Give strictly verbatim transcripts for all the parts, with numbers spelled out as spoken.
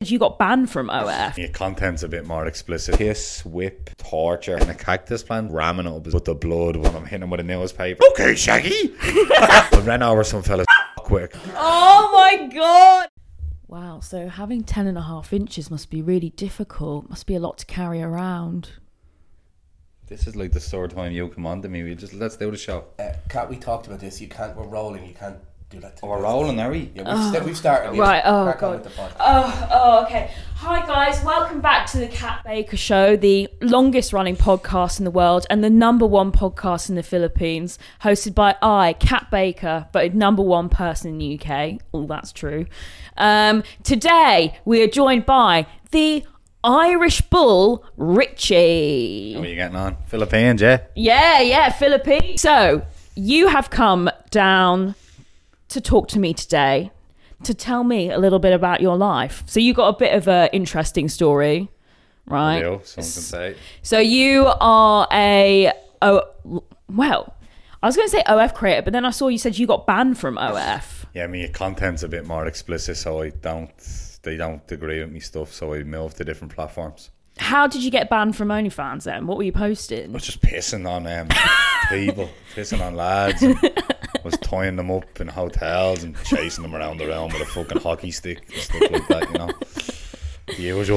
You got banned from O F. Your content's a bit more explicit. Piss, whip, torture, and a cactus plant, ramming up with the blood when I'm hitting him with a newspaper. Okay, Shaggy. I ran over some fellas quick. Oh my god. Wow, so having ten and a half inches must be really difficult. Must be a lot to carry around. This is like the third time you come on to me. We just let's do the show. Uh, Kat, we talked about this. You can't. We're rolling. You can't do that. Oh, we're rolling, are we? Yeah, we've, oh. st- we've started. We've right. Oh god. god. Oh, oh, okay. Hi guys, welcome back to the Kat Baker Show, the longest running podcast in the world and the number one podcast in the Philippines, hosted by I, Kat Baker, but number one person in the U K. Oh, that's true. Um, today we are joined by the Irish Bull, Richie. How are you getting on? Philippines, yeah? Yeah, yeah, Philippines. So, you have come down to talk to me today, to tell me a little bit about your life. So, you got a bit of an interesting story, right? Real, someone can say. So, you are a, oh, well, I was going to say O F creator, but then I saw you said you got banned from O F. Yeah, I mean, your content's a bit more explicit, so I don't... They don't agree with me stuff, so I moved to different platforms. How did you get banned from OnlyFans then? What were you posting? I was just pissing on um, people, pissing on lads. And I was tying them up in hotels and chasing them around the room with a fucking hockey stick and stuff like that, you know. The usual.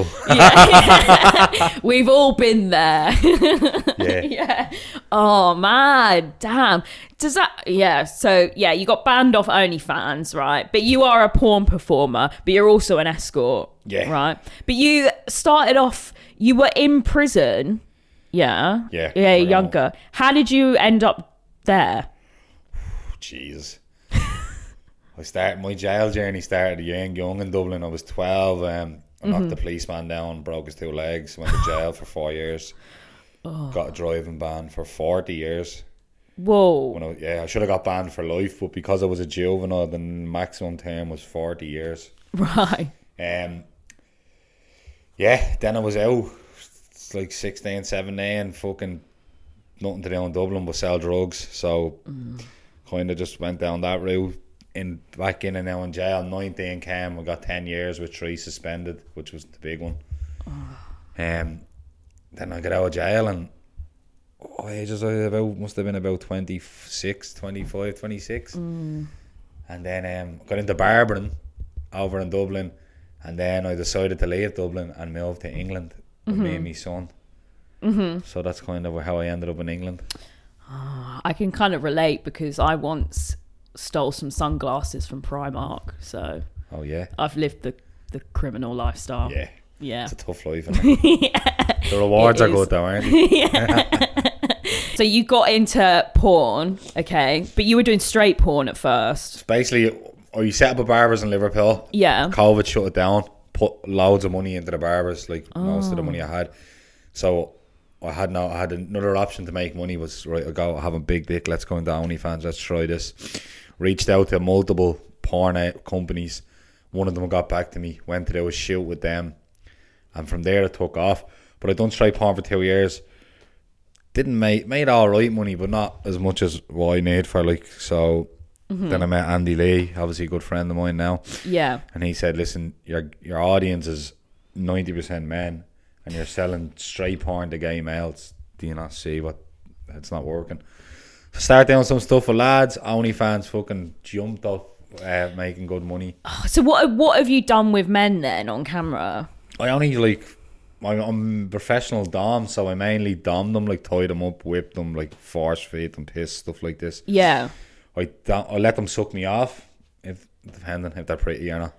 Yeah. We've all been there. Yeah. Yeah. Oh man, damn. Does that? Yeah. So yeah, you got banned off OnlyFans, right? But you are a porn performer, but you're also an escort. Yeah. Right. But you started off. You were in prison. Yeah. Yeah. Yeah. Younger. How did you end up there? Jesus. I started my jail journey started young, young in Dublin. I was twelve. Um, I knocked mm-hmm. the policeman down, broke his two legs, went to jail for four years. Oh. Got a driving ban for forty years. Whoa. When I, yeah, I should have got banned for life, but because I was a juvenile, the maximum term was forty years. Right. Um. Yeah, then I was out. It's like sixteen, seventeen, fucking nothing to do in Dublin but sell drugs. So mm. kind of just went down that route. In back in and now in jail, nineteen came. I got ten years with three suspended, which was the big one. Oh. Um, then I got out of jail and oh, ages I about must have been about twenty-six, twenty-five, twenty-six. Mm. And then um, got into barbering over in Dublin, and then I decided to leave Dublin and move to England with mm-hmm. me and my son. Mm-hmm. So that's kind of how I ended up in England. Oh, I can kind of relate because I once stole some sunglasses from Primark, so oh yeah, I've lived the the criminal lifestyle. Yeah, yeah, it's a tough life, isn't it? Yeah. The rewards are good though, aren't they? Yeah. So you got into porn, okay, but you were doing straight porn at first. Basically, or you set up a barbers in Liverpool. Yeah, COVID shut it down, put loads of money into the barbers, like oh. most of the money I had. So I had no, I had another option to make money was right. I go, I have a big dick. Let's go into OnlyFans. Let's try this. Reached out to multiple porn companies. One of them got back to me. Went to do a shoot with them, and from there it took off. But I done straight porn for two years. Didn't make made all right money, but not as much as what I need for like. So mm-hmm. then I met Andy Lee, obviously a good friend of mine now. Yeah, and he said, "Listen, your your audience is ninety percent men, and you're selling straight porn to gay males. Do you not see what it's not working?" Start doing some stuff for lads. OnlyFans fucking jumped up, uh, making good money. Oh, so what what have you done with men then on camera? I only like I'm, I'm a professional dom, so I mainly dom them, like tie them up, whip them, like force feed them, piss, stuff like this. Yeah. I I let them suck me off, if depending if they're pretty or not.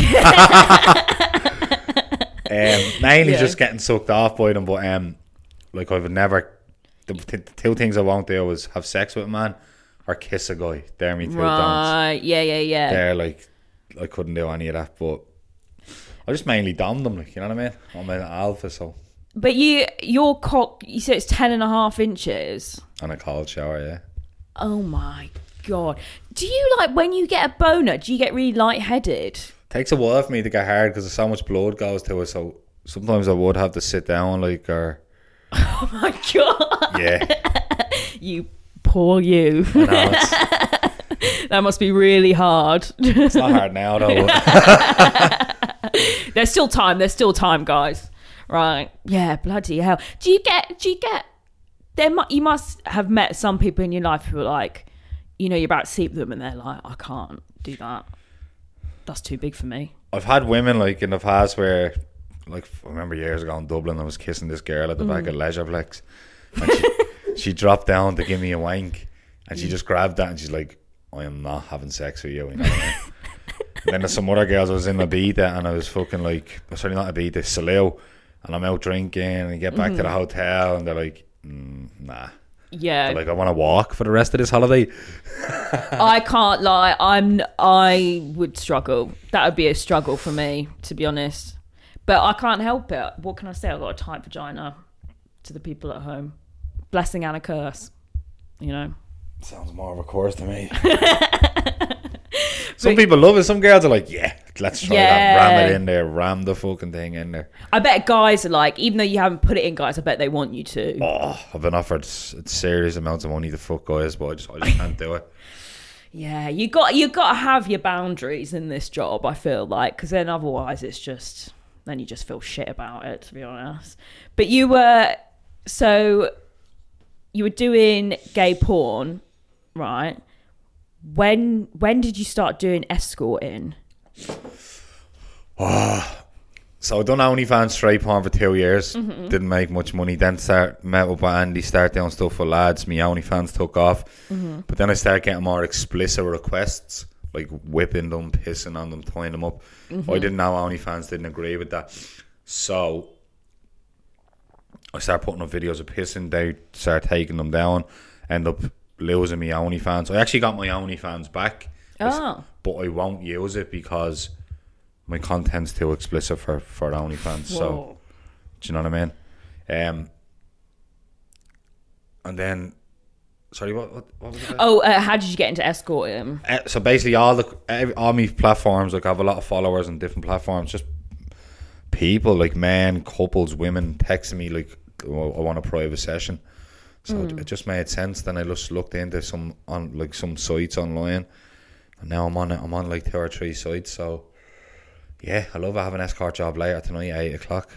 um, mainly yeah. just getting sucked off by them, but um, like I would never. The, t- the two things I won't do is have sex with a man or kiss a guy. They're me two right. don'ts. Yeah, yeah, yeah. They're like, I couldn't do any of that, but I just mainly dom them, like, you know what I mean? I'm an alpha, so. But you, your cock, you said it's ten and a half inches. And a cold shower, yeah. Oh my God. Do you like, when you get a boner, do you get really lightheaded? Takes a while for me to get hard because there's so much blood goes to it, so sometimes I would have to sit down, like, or. Oh my God. Yeah. You poor you. I know, it's, that must be really hard. It's not hard now though. There's still time. There's still time, guys. Right? Yeah. Bloody hell. Do you get? Do you get? There, mu- you must have met some people in your life who are like, you know, you're about to sleep with them, and they're like, I can't do that. That's too big for me. I've had women like in the past where, like, I remember years ago in Dublin, I was kissing this girl at the mm. back of Leisureplex, and she, she dropped down to give me a wank, and she just grabbed that, and she's like, I am not having sex with you. You know what I mean? And then there's some other girls. I was in Ibiza, and I was fucking like, sorry, not Ibiza, Salou, and I'm out drinking, and I get back mm. to the hotel, and they're like, mm, nah. Yeah, they're like, I want to walk for the rest of this holiday. I can't lie. I'm. I would struggle. That would be a struggle for me, to be honest. But I can't help it. What can I say? I've got a tight vagina. To the people at home, blessing and a curse. You know. Sounds more of a curse to me. Some but, people love it. Some girls are like, yeah, let's try yeah. that. Ram it in there. Ram the fucking thing in there. I bet guys are like, even though you haven't put it in, guys, I bet they want you to. Oh, I've been offered serious amounts of money to fuck guys, but I just, I just can't do it. Yeah, you got you got to have your boundaries in this job, I feel like, because then otherwise it's just, then you just feel shit about it, to be honest. But you were, so you were doing gay porn, right? When when did you start doing escorting? Oh, so I done OnlyFans straight porn for two years. Mm-hmm. Didn't make much money. Then start met up with Andy, start doing stuff for lads. Me OnlyFans took off. Mm-hmm. But then I started getting more explicit requests, like whipping them, pissing on them, tying them up. Mm-hmm. I didn't know OnlyFans didn't agree with that. So I started putting up videos of pissing. They started taking them down. End up losing me OnlyFans. I actually got my OnlyFans back, oh. but I won't use it because my content's too explicit for, for OnlyFans. Whoa. So, do you know what I mean? Um, and then, sorry, what what, what was it? Oh, uh, how did you get into escorting? Uh, so basically, all the every, all my platforms, like I have a lot of followers on different platforms. Just people like men, couples, women texting me like, oh, I want a private session. So mm. it just made sense. Then I just looked into some on like some sites online, and now I'm on it. I'm on like two or three sites. So yeah, I love it. I have an escort job later tonight at eight o'clock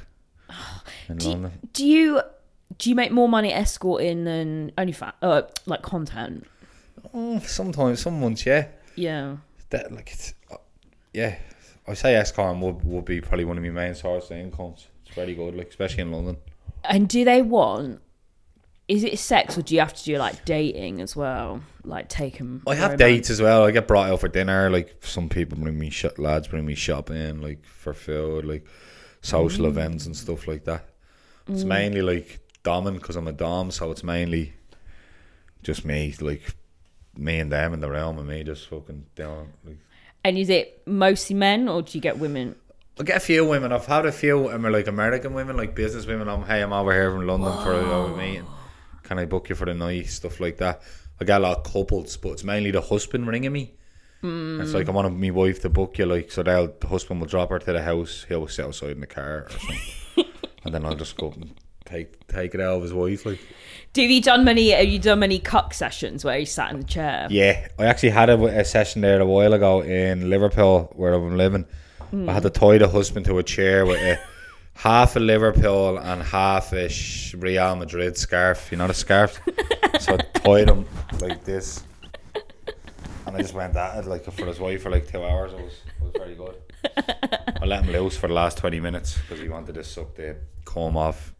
in do London. You, do you do you make more money escorting than OnlyFans, uh, like content? Oh, sometimes, some months, yeah. Yeah. That like it's uh, yeah. I say escorting would would be probably one of my main sources of incomes. It's very good, like especially in London. And do they want? Is it sex, or do you have to do like dating as well? Like take them. I have dates as well. I get brought out for dinner. Like some people bring me sh- lads bring me shopping, like for food, like social mm. events and stuff like that. It's mm. mainly like doming because I'm a dom, so it's mainly just me, like me and them in the realm, and me just fucking down. Like. And is it mostly men, or do you get women? I get a few women. I've had a few, um, like American women, like business women. I'm hey, I'm over here from London Whoa. for a meeting. Can I book you for the night? Stuff like that. I get a lot of couples, but it's mainly the husband ringing me. Mm. It's like I want my wife to book you, like so. They'll the husband will drop her to the house. He'll sit outside in the car or something, and then I'll just go up and take take it out of his wife. Like, have you done many? Have you done many cuck sessions where you sat in the chair? Yeah, I actually had a, a session there a while ago in Liverpool where I'm living. Mm. I had to tie the husband to a chair with a. Half a Liverpool and half a Real Madrid scarf. You know the scarf? So I tied him like this. And I just went at it like for his wife for like two hours. It was, it was very good. I let him loose for the last twenty minutes because he wanted to suck the comb off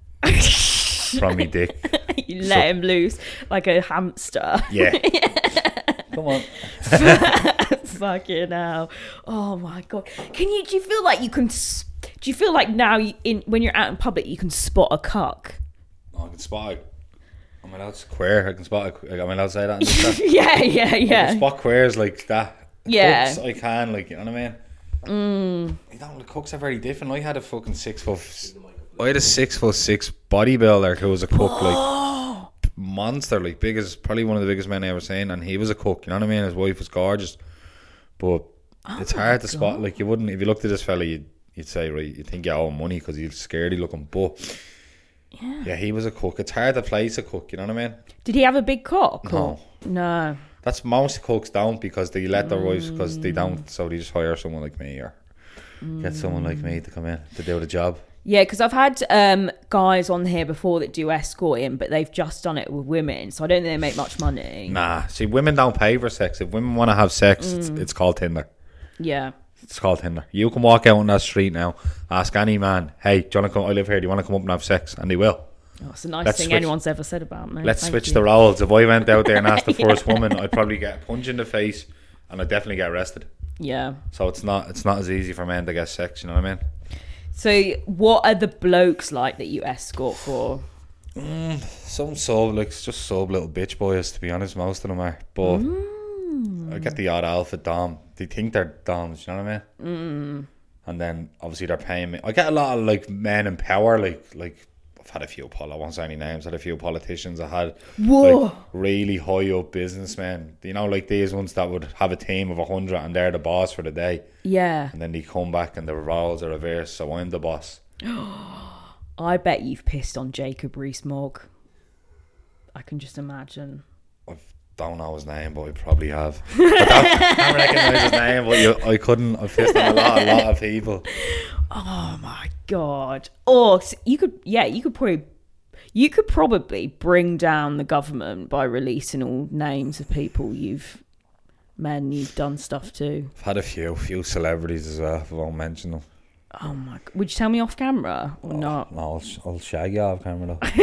from me dick. You let so, him loose like a hamster. Yeah. Come on. Fucking hell. Oh my God. Can you, do you feel like you can... Sp- Do you feel like now, you, in when you're out in public, you can spot a cuck? Oh, I can spot. A, I'm allowed to queer. I can spot. A, I'm allowed to say that. In this yeah, yeah, yeah. I can spot queers like that. Yeah, cooks, I can. Like you know what I mean. Mm. You know, the cooks are very different. I had a fucking six foot. I had a six foot six bodybuilder who was a cook, like monster, like big as probably one of the biggest men I ever seen, and he was a cook. You know what I mean? His wife was gorgeous, but oh it's hard to God. spot. Like you wouldn't if you looked at this fella, you'd. You'd say, right, you think you owe him money because he's scaredy looking, but yeah. yeah, he was a cook. It's hard to place a cook, you know what I mean? Did he have a big cock? No. Or? No. That's most cooks don't because they let their mm. wives, because they don't, so they just hire someone like me. Or get someone like me to come in to do the job. Yeah, because I've had um, guys on here before that do escorting, but they've just done it with women, so I don't think they make much money. Nah, see, women don't pay for sex. If women want to have sex, mm. it's, it's called Tinder. Yeah. It's called Tinder. You can walk out on that street now, ask any man, hey, do you want to come? I live here, do you want to come up and have sex? And they will. Oh, it's a nice let's thing switch, anyone's ever said about me. Let's Thank switch you. the roles. If I went out there and asked the yeah. first woman, I'd probably get a punch in the face and I'd definitely get arrested. Yeah. So it's not it's not as easy for men to get sex, you know what I mean? So what are the blokes like that you escort for? Mm, some sub, like, it's just sub little bitch boys, to be honest, most of them are. But mm. I get the odd alpha dom. They think they're doms, you know what I mean? Mm. And then obviously they're paying me. I get a lot of like men in power, like like I've had a few pol I won't say any names, I had a few politicians, I had Whoa. like really high up businessmen, you know, like these ones that would have a team of a hundred and they're the boss for the day. Yeah. And then they come back and the roles are reversed, so I'm the boss. I bet you've pissed on Jacob Rees-Mogg. I can just imagine. I don't know his name, but I probably have. I don't, don't recognise his name, but you, I couldn't. I pissed on a lot, a lot of people. Oh my god! Or so you could, yeah, you could probably, you could probably bring down the government by releasing all names of people you've, men you've done stuff to. I've had a few, few celebrities as well. I won't mention them. Oh my god! Would you tell me off camera or oh, not? No, I'll, I'll shag you off camera though.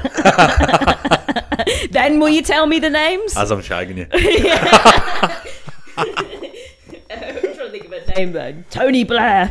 Then will you tell me the names? As I'm shagging you. I'm trying to think of a name then. Tony Blair.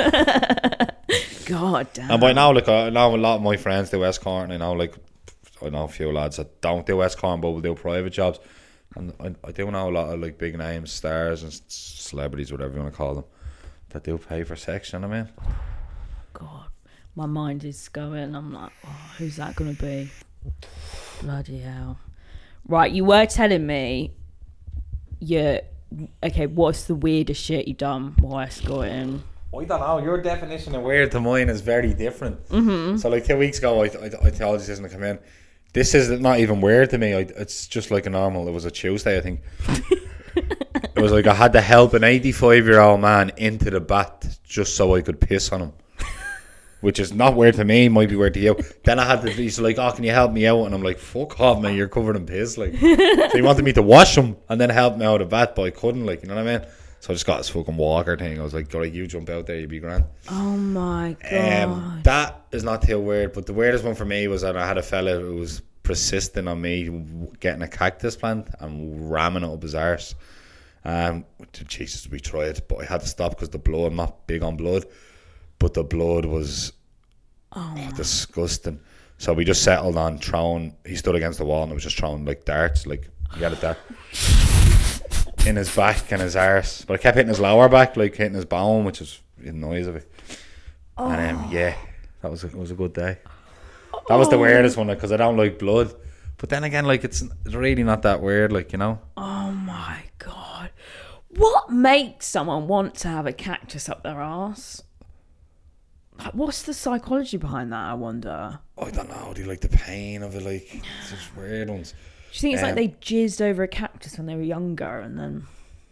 God damn. And by now, like, I know a lot of my friends do escorting. I know, like, I know a few lads that don't do escorting but will do private jobs. And I, I do know a lot of like big names, stars and celebrities, whatever you want to call them, that do pay for sex, you know what I mean? God, my mind is going. I'm like, oh, who's that going to be? Bloody hell. Right, you were telling me, yeah, okay, what's the weirdest shit you've done while escorting? I don't know, your definition of weird to mine is very different. Mm-hmm. So like two weeks ago, I, I, I told you this to come in. This is not even weird to me. I, it's just like a normal, it was a Tuesday, I think. It was like I had to help an eighty-five year old man into the bath just so I could piss on him. Which is not weird to me, might be weird to you. Then I had to, he's like, oh, can you help me out? And I'm like, fuck off, man, you're covered in piss. Like, so he wanted me to wash him and then help me out of the bath, but I couldn't, like, you know what I mean? So I just got this fucking walker thing. I was like, alright, you jump out there, you'd be grand. Oh my god. Um, that is not too weird, but the weirdest one for me was that I had a fella who was persisting on me getting a cactus plant and ramming it up his arse. Um, Jesus, we tried, but I had to stop because the blood, I'm not big on blood, but the blood was oh oh, disgusting. So we just settled on throwing, he stood against the wall and it was just throwing like darts, like, you get it there, in his back and his arse. But I kept hitting his lower back, like hitting his bone, which is the noise of it. Oh. And um, yeah, that was a, it was a good day. That was the weirdest one, because I don't like blood. But then again, like, it's, it's really not that weird, like, you know. Oh my god. What makes someone want to have a cactus up their arse? Like, what's the psychology behind that, I wonder? I don't know. Do you like the pain of it? Like, it's just weird ones. Do you think it's Um, like they jizzed over a cactus when they were younger and then...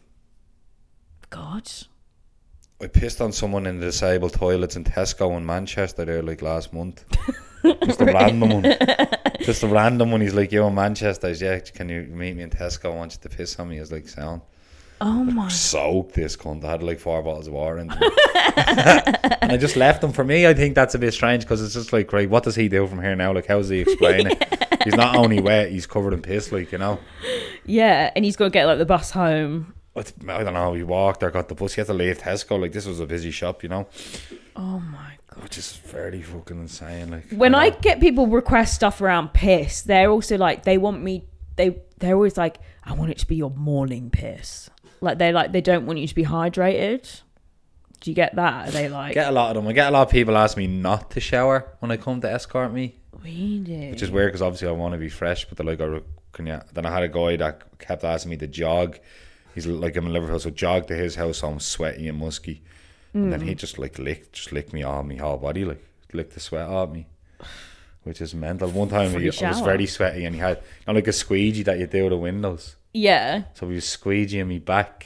God. I pissed on someone in the disabled toilets in Tesco in Manchester there, like, last month. Just a random one. Just a random one. He's like, yo, in Manchester. He's, yeah, can you meet me in Tesco? I want you to piss on me. I was like, sound. Oh my... Soaked this cunt. I had like four bottles of water in there. And I just left him. For me, I think that's a bit strange, because it's just like, right, what does he do from here now? Like, how does he explain it? He's not only wet, he's covered in piss, like, you know. Yeah, and he's got to get like the bus home. I don't know, he walked or got the bus. He had to leave Tesco. Like, this was a busy shop, you know. Oh my god. Which is very fucking insane. Like, When I I, get people request stuff around piss, they're also like, they want me, they, they're always like, I want it to be your morning piss. Like, they like, they don't want you to be hydrated. Do you get that? Are they like... get a lot of them. I get a lot of people ask me not to shower when I come to escort me. Really? Which is weird, because obviously I want to be fresh, but they're like, oh, can you? Then I had a guy that kept asking me to jog. He's like, I'm in Liverpool, so jog to his house, so I'm sweaty and musky. Mm. And then he just like licked, just licked me all my whole body, like licked the sweat off me, which is mental. One time he, I was very sweaty, and he had, you know, like a squeegee that you do with the windows. Yeah. So he was squeegeeing me back,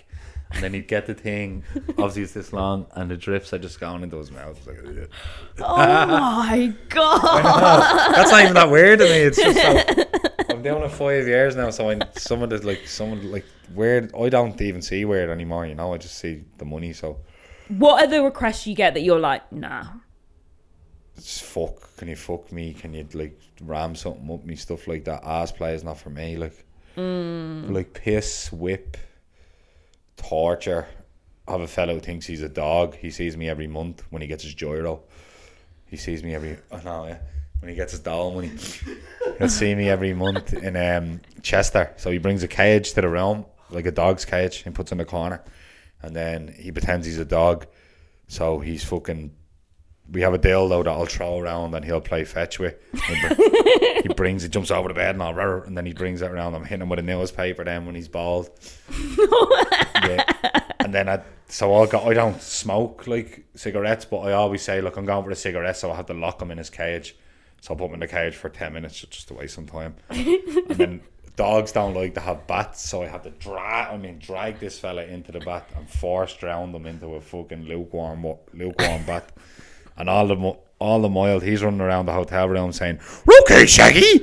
And then he'd get the thing, obviously it's this long, and the drifts are just going into his mouth. Like, oh my god! I know. That's not even that weird to me. It's just so, I'm doing it five years now, so I someone that's like someone like weird. I don't even see weird anymore. You know, I just see the money. So, what are the requests you get that you're like, nah? It's fuck. Can you fuck me? Can you like ram something up me? Stuff like that. Ass play is not for me. Like, mm. like piss, whip, torture. I have a fellow who thinks he's a dog. He sees me every month when he gets his gyro. He sees me every. Oh no, yeah. When he gets his doll money, he'll see me every month in um, Chester. So he brings a cage to the room, like a dog's cage, and puts it in the corner, and then he pretends he's a dog. So he's fucking. We have a dildo that I'll throw around and he'll play fetch with. He brings it, jumps over the bed and all, and then he brings it around. I'm hitting him with a newspaper then when he's bald. Yeah. And then I, so I'll go, I don't smoke like cigarettes, but I always say, look, I'm going for a cigarette, so I have to lock him in his cage. So I'll put him in the cage for ten minutes just to waste some time. And then dogs don't like to have bats, so I have to drag, I mean, drag this fella into the bat and force drown them into a fucking lukewarm, lukewarm bat. And all the all the mild, he's running around the hotel room saying, "Okay, Shaggy,"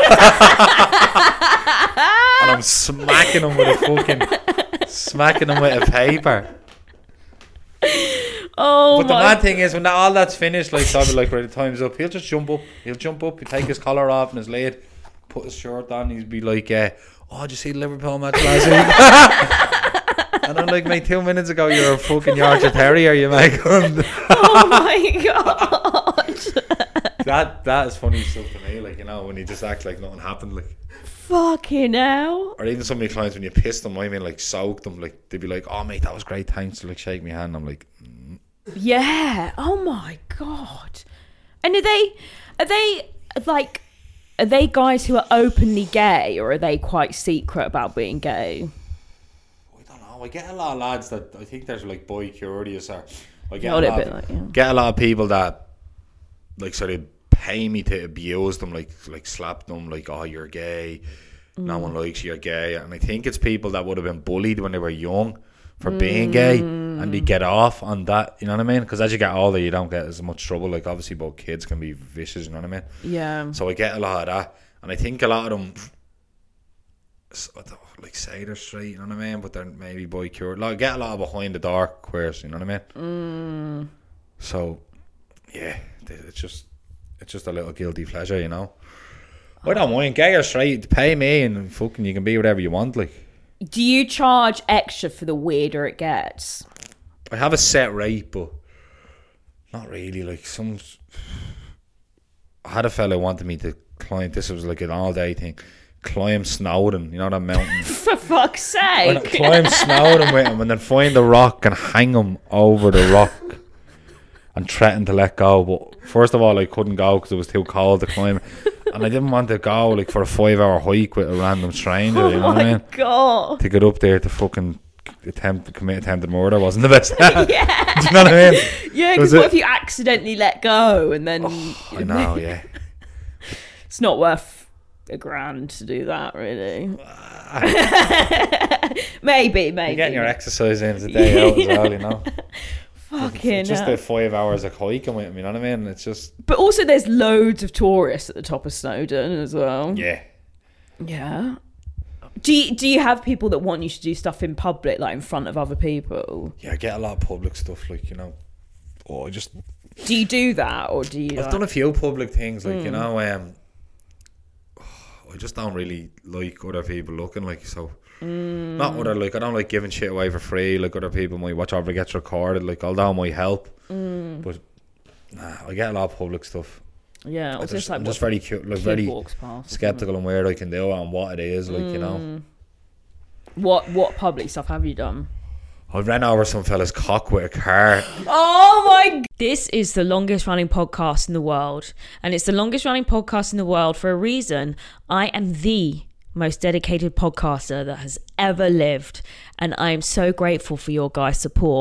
and I'm smacking him with a fucking, smacking him with a paper. Oh, but the my mad thing is, when that, all that's finished, like, so I'll be like, right, the time's up. He'll just jump up. He'll jump up. He'll take his collar off and his lid, put his shirt on. He'll be like, uh, "Oh, did you see the Liverpool match last week?" And I'm like, mate, two minutes ago you were a fucking Yorkshire Terrier, you mate. Oh my god. That that is funny stuff to me, like, you know, when you just act like nothing happened, like. Fucking hell. Or even some of my clients, when you piss them, I mean, like, soak them, like, they'd be like, "Oh mate, that was great, thanks," to like shake my hand. I'm like, mm. Yeah. Oh my god. And are they are they like are they guys who are openly gay, or are they quite secret about being gay? I get a lot of lads that I think there's like boy curious, or I get Oh, a a lot, bit of, like, yeah. get a lot of people that like sort of pay me to abuse them, like like slap them, like, "Oh, you're gay, mm. no one likes you, you're gay." And I think it's people that would have been bullied when they were young for mm. being gay, and they get off on that, you know what I mean? Because as you get older, you don't get as much trouble. Like, obviously both kids can be vicious, you know what I mean? Yeah. So I get a lot of that, and I think a lot of them, I don't like say they're straight, you know what I mean, but they're maybe boy cured. Like, I get a lot of behind the door queers, you know what I mean? Mm. So yeah, it's just it's just a little guilty pleasure, you know. I don't mind, gay or straight, pay me and fucking you can be whatever you want. Like, do you charge extra for the weirder it gets? I have a set rate, but not really. Like, some, I had a fella who wanted me to climb. This was like an all day thing. Climb Snowdon, you know that mountain. For fuck's sake! Climb Snowdon with him, and then find the rock and hang him over the rock, and threaten to let go. But first of all, I couldn't go because it was too cold to climb, and I didn't want to go like for a five-hour hike with a random stranger. Oh, you know what I mean? God. To get up there to fucking attempt to commit attempted murder wasn't the best. Yeah. Do you know what I mean? Yeah, because what if you accidentally let go and then? Oh, I know. Yeah. It's not worth a grand to do that, really. maybe, maybe. You're getting your exercise in a day out as well, you know. Fucking it's just hell. the five hours of hiking with him, you know what I mean? It's just. But also, there's loads of tourists at the top of Snowdon as well. Yeah. Yeah. Do you, do you have people that want you to do stuff in public, like in front of other people? Yeah, I get a lot of public stuff, like, you know. Oh, I just. Do you do that, or do you? I've like... done a few public things, like, mm. you know, um. I just don't really like other people looking, like, so mm. not other, like, I don't like giving shit away for free, like other people might watch over gets recorded, like, although it might help, mm. but nah, I get a lot of public stuff. Yeah, I just, just like I'm just very cute, like very past, skeptical on where I can do it and what it is, like, mm. you know. What what public stuff have you done? I ran over some fella's cock with a car. Oh my! This is the longest running podcast in the world, and it's the longest running podcast in the world for a reason. I am the most dedicated podcaster that has ever lived, and I am so grateful for your guys' support.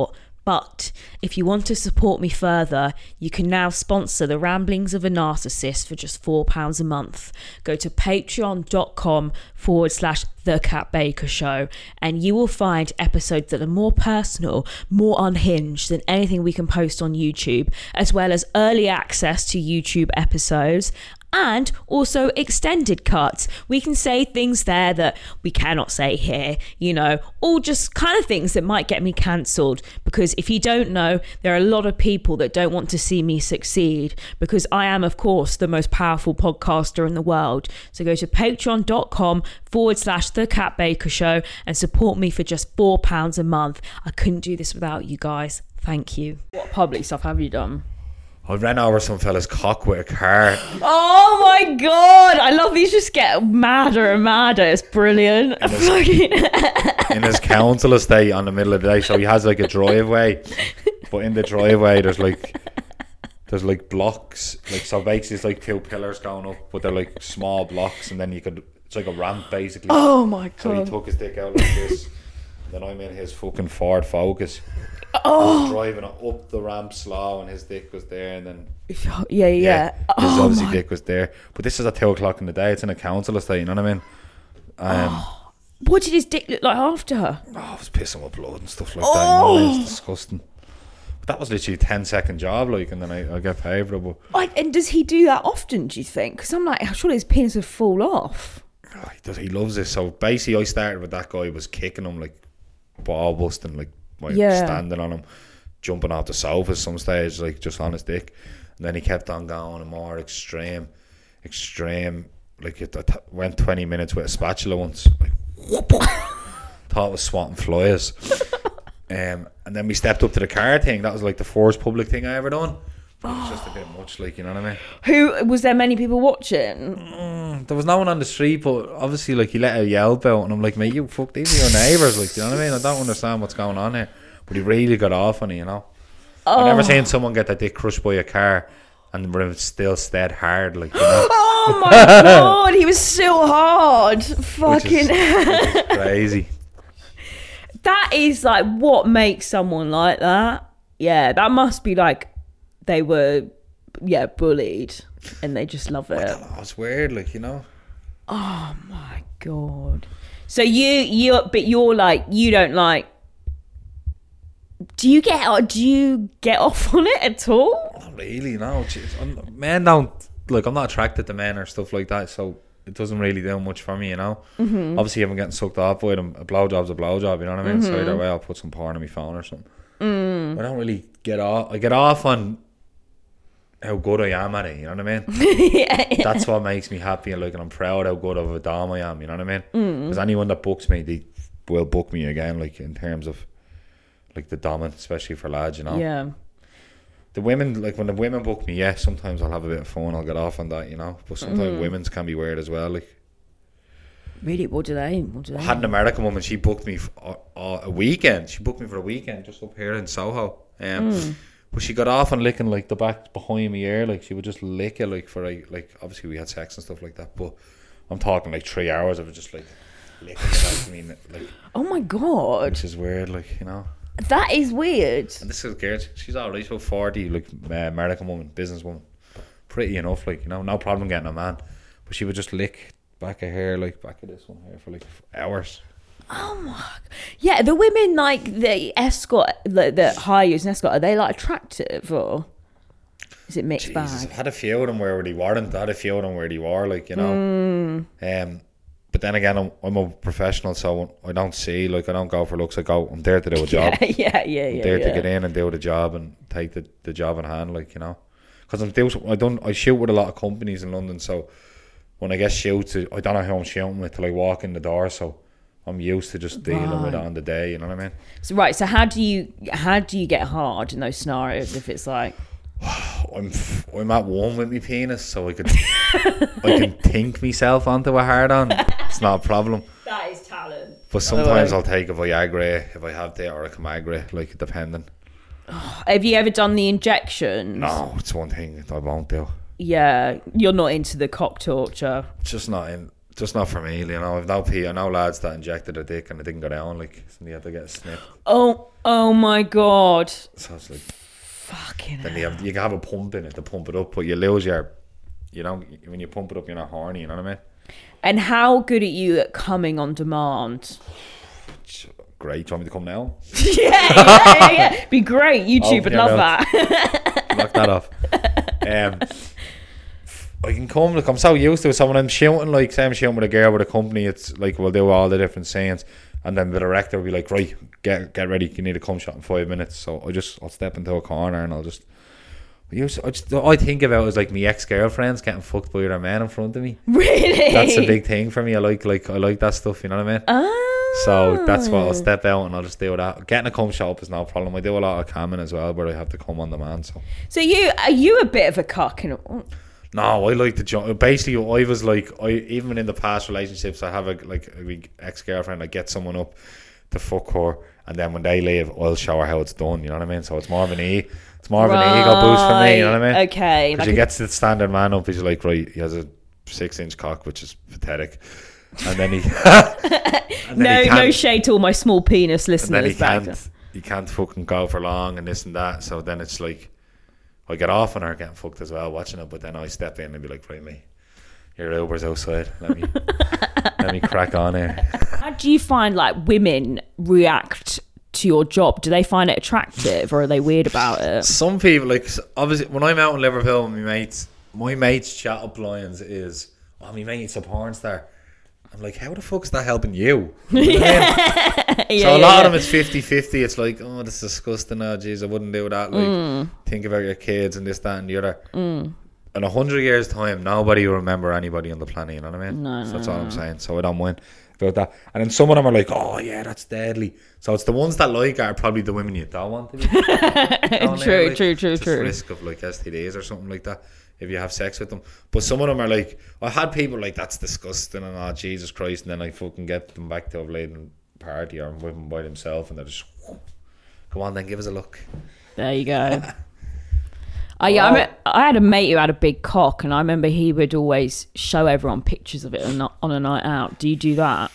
But if you want to support me further, you can now sponsor the Ramblings of a Narcissist for just four pounds a month. Go to patreon.com forward slash The Kat Baker Show, and you will find episodes that are more personal, more unhinged than anything we can post on YouTube, as well as early access to YouTube episodes, and also extended cuts. We can say things there that we cannot say here, you know, or just kind of things that might get me cancelled. Because if you don't know, there are a lot of people that don't want to see me succeed, because I am, of course, the most powerful podcaster in the world. So go to patreon.com forward slash The Kat Baker Show and support me for just four pounds a month. I couldn't do this without you guys. Thank you. What public stuff have you done? I ran over some fella's cock with a car. Oh my god! I love these. Just get madder and madder. It's brilliant. In his, in his council estate on the middle of the day, so he has like a driveway, but in the driveway there's like there's like blocks, like so basically it's like two pillars going up, but they're like small blocks, and then you could it's like a ramp basically. Oh my god! So he took his dick out like this. Then I'm in his fucking Ford Focus. Oh, driving up the ramp slow, and his dick was there, and then yeah, yeah, yeah. his Oh obviously my. dick was there. But this is at two o'clock in the day. It's in a council estate. You know what I mean? Um, Oh. What did his dick look like after her? oh, I was pissing with blood and stuff like Oh. that. You know, it's disgusting. But that was literally a ten second job, like, and then I, I get paid for it. But Like, and does he do that often? Do you think? Because I'm like, surely his penis would fall off. oh, he does. He loves this. So basically, I started with that guy was kicking him like ball busting, like, like Yeah. standing on him, jumping off the sofa some stage, like just on his dick. And then he kept on going and more extreme, extreme. Like it, I t- went twenty minutes with a spatula once. Like, thought it was swatting flies. um, and then we stepped up to the car thing. That was like the first public thing I ever done. But it was just a bit much, like, you know what I mean? Who was there? Many people watching? Mm, there was no one on the street, but obviously, like, he let a yell out, and I'm like, mate, you fuck, these are your neighbours, like, you know what I mean? I don't understand what's going on here. But he really got off on it, you know. Oh. I've never seen someone get their dick crushed by a car and it's still stayed hard, like, you know. Oh my god, he was still hard. Which is, Fucking. which is crazy. That is like what makes someone like that. Yeah, that must be like they were, yeah, bullied and they just love I it. don't know, it's weird, like, you know. Oh my god. So you, you, but you're like, you don't like. Do you get, do you get off on it at all? Not really, no. Jeez, I'm, men don't, like, I'm not attracted to men or stuff like that, so it doesn't really do much for me, you know. Mm-hmm. Obviously, if I'm getting sucked off by them, a blowjob's a blowjob, you know what I mean? Mm-hmm. So either way, I'll put some porn on my phone or something. Mm. I don't really get off. I get off on how good I am at it, you know what I mean? yeah, yeah. That's what makes me happy, and like, and I'm proud how good of a dom I am, you know what I mean? Because mm. anyone that books me, they will book me again, like, in terms of like the dominant, especially for lads, you know. Yeah. The women, like, when the women book me, yeah, sometimes I'll have a bit of fun, I'll get off on that, you know. But sometimes mm. women's can be weird as well, like. Really? What do they? What do they? I had an American woman. She booked me for uh, a weekend. She booked me for a weekend just up here in Soho. Um, mm. But she got off on licking like the back behind my ear. Like, she would just lick it, like, for like, like obviously we had sex and stuff like that. But I'm talking like three hours of it just like licking it out. I mean, like. Oh my god. Which is weird, like, you know. That is weird. And this is girl. She's alright. She's about forty, like, uh, American woman, business woman. Pretty enough, like, you know, no problem getting a man. But she would just lick back of hair, like back of this one here for like hours. Oh my, yeah. The women, like the escort, the, the hire you as an escort, are they like attractive or is it mixed Jesus, bag? I had a few of them where they weren't. I had a few of them where they were, like, you know. Mm. Um, but then again, I'm, I'm a professional, so I don't see, like, I don't go for looks. I go, I'm there to do a job. yeah, yeah, yeah. I'm yeah, there yeah. to get in and do the job and take the, the job in hand, like, you know. Because I'm do, I don't I shoot with a lot of companies in London, so when I get shooted, I don't know who I'm shooting with till I walk in the door, so I'm used to just dealing right. with it on the day, you know what I mean? So right, so how do you how do you get hard in those scenarios if it's like I'm I'm at one with my penis, so I could I can think myself onto a hard on. It's not a problem. That is talent. But sometimes I'll take a Viagra if I have to, or a Comagra, like, depending. Have you ever done the injections? No, it's one thing I won't do. Yeah, you're not into the cock torture. It's just not in. just not for me. You know, I've no P. I know lads that injected a dick and it didn't go down. Like, so they had to get a snip. Oh, oh my god! So it's like, fucking. Then you have you can have a pump in it to pump it up, but you lose your, you know, when you pump it up, you're not horny. You know what I mean? And how good are you at coming on demand? Great. Do you want me to come now? yeah, yeah, yeah, yeah. Be great. YouTube Oh, would yeah, love no. that. Knock that off. Um, I can come. Like I'm so used to it. So when I'm shooting, like say I'm shooting with a girl with a company, it's like we'll do all the different scenes, and then the director will be like, "Right, get get ready. You need a cum shot in five minutes." So I just I'll step into a corner and I'll just. I use, I just all I think about is like my ex girlfriends getting fucked by other men in front of me. Really? That's a big thing for me. I like like I like that stuff. You know what I mean? Oh. So that's what I'll step out and I'll just do that. Getting a cum shot up is no problem. I do a lot of camming as well, where I have to come on demand. So. So you are you a bit of a cock? In a, No, I like to jump. Basically, I was like, I even in the past relationships, I have a like a ex girlfriend. I get someone up to fuck her, and then when they leave, I'll show her how it's done. You know what I mean? So it's more of an e, it's more of an Right. ego boost for me. You know what I mean? Okay. Because Like you a- get to the standard man up, he's like, right, he has a six inch cock, which is pathetic, and then he, and then no, he no can't- shade to all my small penis and then he listeners back can't, he can't fucking go for long and this and that. So then it's like. I get off on her getting fucked as well watching it, but then I step in and be like, right, mate, your Uber's outside. Let me let me crack on here. How do you find like women react to your job? Do they find it attractive or are they weird about it? Some people, like, obviously, when I'm out in Liverpool with my mates, my mates' chat up lines is, oh, my mate's a porn star. I'm like, how the fuck is that helping you? You know what I mean? Yeah, So a yeah, lot yeah. of them, it's fifty-fifty. It's like, oh, this is disgusting. Oh, jeez, I wouldn't do that. Like, Mm. think about your kids and this, that, and the other. Mm. In a hundred years' time, nobody will remember anybody on the planet. You know what I mean? No, so no, that's all I'm saying. So I don't mind about that. And then some of them are like, oh, yeah, that's deadly. So it's the ones that like it are probably the women you don't want to be. down True, there, like, true, true, just true. risk of like S T Ds or something like that if you have sex with them. But some of them are like, I had people like, that's disgusting and oh Jesus Christ, and then I fucking get them back to a laden party or I'm with them by themselves and they're just, come on then, give us a look. There you go. I, yeah, I, me- I had a mate who had a big cock, and I remember he would always show everyone pictures of it on, on a night out. Do you do that?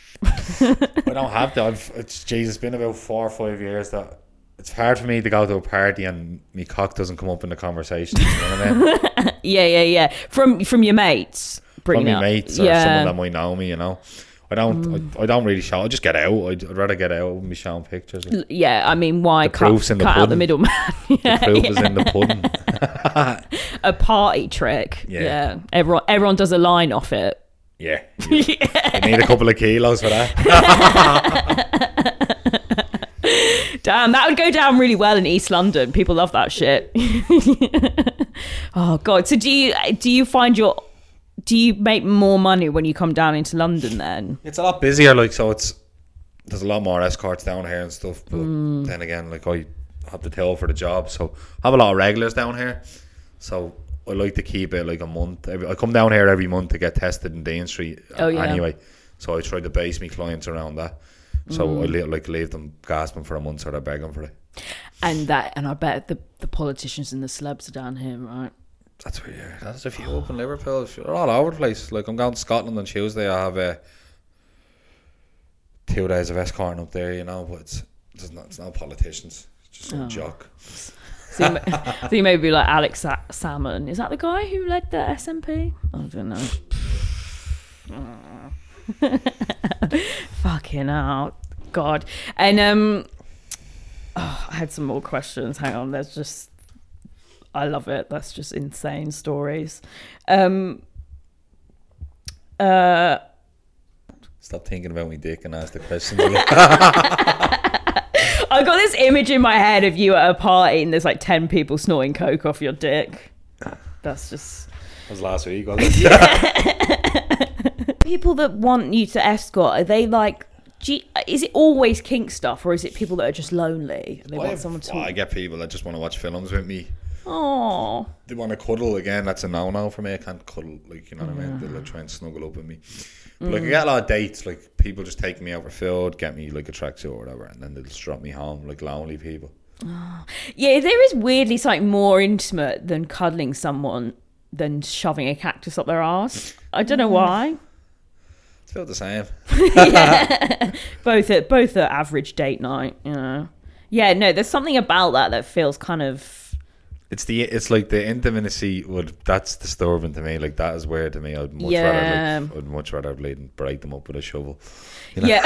I don't have to. I've, it's, geez, it's been about four or five years that it's hard for me to go to a party and my cock doesn't come up in the conversation. You know what I mean? Yeah, yeah, yeah. From from your mates, bring From it my up. mates or yeah. someone that might know me, you know. I don't. Mm. I, I don't really show. I just get out. I'd, I'd rather get out and be showing pictures. The Yeah, I mean, why cut, proof's in the cut out the pudding. middleman? yeah, proof yeah. is in the pudding. A party trick. Yeah. Yeah. Everyone everyone does a line off it. Yeah, you, I need a couple of kilos for that. Damn, that would go down really well in East London. People love that shit. Oh god. So do you do you find your do you make more money when you come down into London then? It's a lot busier, like, so it's there's a lot more escorts down here and stuff. But Mm. then again, like, I have to tell for the job, so I have a lot of regulars down here. So I like to keep it like a month. Every, I come down here every month to get tested in Dean Street. Oh, yeah. Anyway, so I try to base my clients around that. So Mm. I li- like leave them gasping for a month, so they're begging for it. And that and I bet the the politicians and the celebs are down here, right? That's where yeah. That's a few up in Liverpool. They're all over the place. Like, I'm going to Scotland on Tuesday. I have uh, two days of escorting up there, you know. But it's it's not it's no politicians. It's just some Oh. jock. So you, may, so you may be like Alex Sa- Salmon. Is that the guy who led the S N P? I don't know. Fucking hell. God. And um oh, I had some more questions. Hang on, there's just I love it. That's just insane stories. Um uh Stop thinking about me dick and ask the questions. I got this image in my head of you at a party and there's like ten people snorting coke off your dick. That's just That was last week, wasn't it? people that want you to escort. Are they like? Do you, is it always kink stuff, or is it people that are just lonely? They I, want have- someone to. well, I get people that just want to watch films with me. Oh, They want to cuddle again. That's a no-no for me. I can't cuddle, like, you know what I mean. They'll like, try and snuggle up with me. But, like, I get a lot of dates. Like, people just take me out for food, get me like a tracksuit or whatever, and then they'll just drop me home. Like, lonely people. yeah. There is weirdly something more intimate than cuddling someone than shoving a cactus up their arse. I don't know why. It's about the same. Yeah. both at both are average date night, you know. Yeah, no, there's something about that that feels kind of. It's the it's like the intimacy would that's disturbing to me. Like that is weird to me. I'd much Yeah. rather like I'd much rather bleed and break them up with a shovel. You know? Yeah.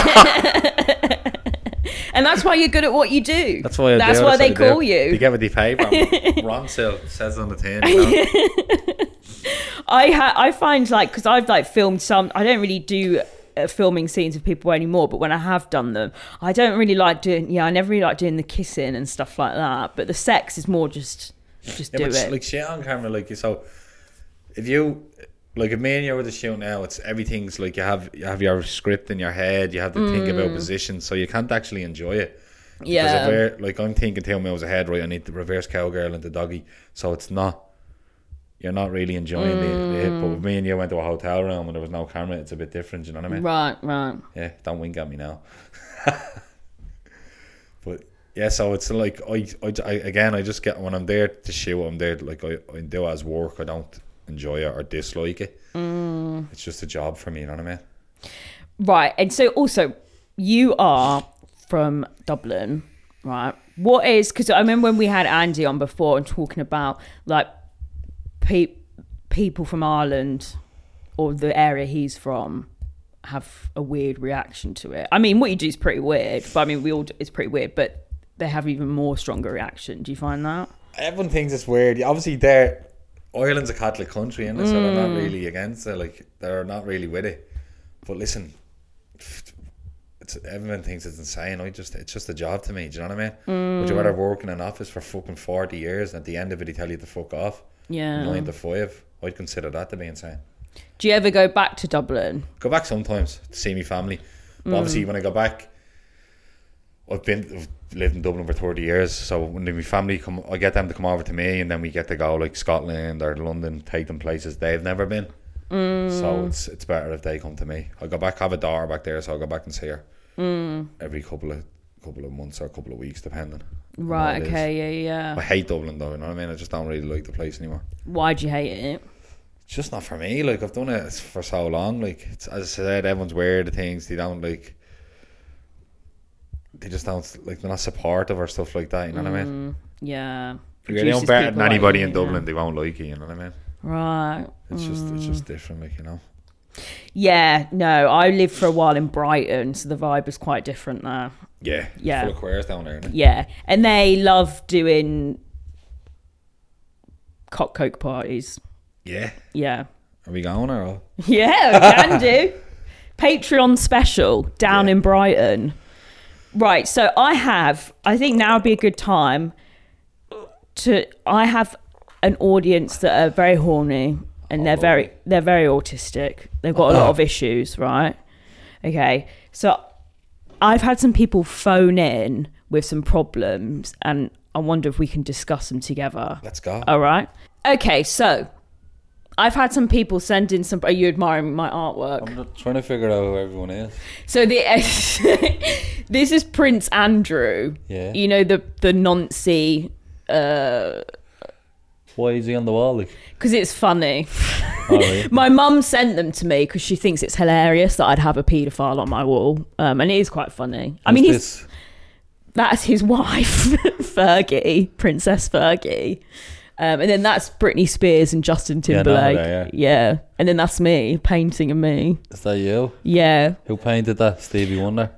And that's why you're good at what you do. That's why I That's do, why that's they what I do. call you. You get with the paper. Ronsil says on the tin. You know? I ha- I find like because I've like filmed some. I don't really do uh, filming scenes with people anymore, but when I have done them, I don't really like doing. Yeah, I never really like doing the kissing and stuff like that. But the sex is more just just Yeah, do but it. like shit on camera, like so. If you like, if me and you were to shoot now, it's everything's like you have you have your script in your head. You have to think about positions, so you can't actually enjoy it. Because Yeah. if we're, like I'm thinking to me was ahead, right? I need the reverse cowgirl and the doggy, so it's not. You're not really enjoying the, the hit. But with me and you went to a hotel room and there was no camera, it's a bit different. You know what I mean? Right, right. Yeah, don't wink at me now. But yeah, so it's like I, I, I again, I just get when I'm there to shoot, I'm there like I, I do it as work. I don't enjoy it or dislike it. Mm. It's just a job for me. You know what I mean? Right, and so also you are from Dublin, right? What is because I remember when we had Andy on before and talking about like pe- people from Ireland or the area he's from have a weird reaction to it. I mean, what you do is pretty weird, but I mean, we all do, it's pretty weird, but they have even more stronger reaction. Do you find that? Everyone thinks it's weird. Obviously, they're Ireland's a Catholic country, isn't it? So they're not really against it. Like they're not really with it. But listen, it's everyone thinks it's insane. I just it's just a job to me. Do you know what I mean? Mm. Would you rather work in an office for fucking forty years and at the end of it, they tell you to fuck off? Yeah. Nine to five. I'd consider that to be insane. Do you ever go back to Dublin? Go back sometimes to see my family. But mm. obviously, when I go back, I've been I've lived in Dublin for thirty years. So when my family come, I get them to come over to me, and then we get to go like Scotland or London, take them places they've never been. Mm. So it's it's better if they come to me. I go back, have a daughter back there, so I go back and see her mm. every couple of couple of months or a couple of weeks, depending. Right. Okay. Yeah. Yeah. I hate Dublin though. You know what I mean? I just don't really like the place anymore. Why do you hate it? It's just not for me. Like I've done it for so long. Like it's, as I said, everyone's weird at things. They don't like. They just don't like. They're not supportive or stuff like that. You know mm, what I mean? Yeah. If you're doing better than anybody like in Dublin, yeah. They won't like you. You know what I mean? Right. It's mm. just it's just different, like, you know. Yeah. No, I lived for a while in Brighton, so the vibe is quite different there. Yeah. Yeah. Full of queers down there. Isn't it? Yeah, and they love doing cock coke parties. Yeah. Yeah. Are we going or? All? Yeah, we can do. Patreon special down yeah. in Brighton. Right, so I have, I think now would be a good time to, I have an audience that are very horny and oh, they're very, lovely. they're very autistic. They've got a lot of issues, right? Okay, so I've had some people phone in with some problems and I wonder if we can discuss them together. Let's go. All right. Okay, so I've had some people send in some. Are you admiring my artwork? I'm not trying to figure out who everyone is. So the this is Prince Andrew. Yeah. You know the the Nancy. Uh, Why is he on the wall? Like? Because it's funny. Oh, really? My mum sent them to me because she thinks it's hilarious that I'd have a paedophile on my wall, um, and it is quite funny. Who's I mean, he's this? That's his wife, Fergie, Princess Fergie. Um, and then that's Britney Spears and Justin Timberlake. Yeah, no, yeah. yeah. And then that's me, painting of me. Is that you? Yeah. Who painted that? Stevie Wonder?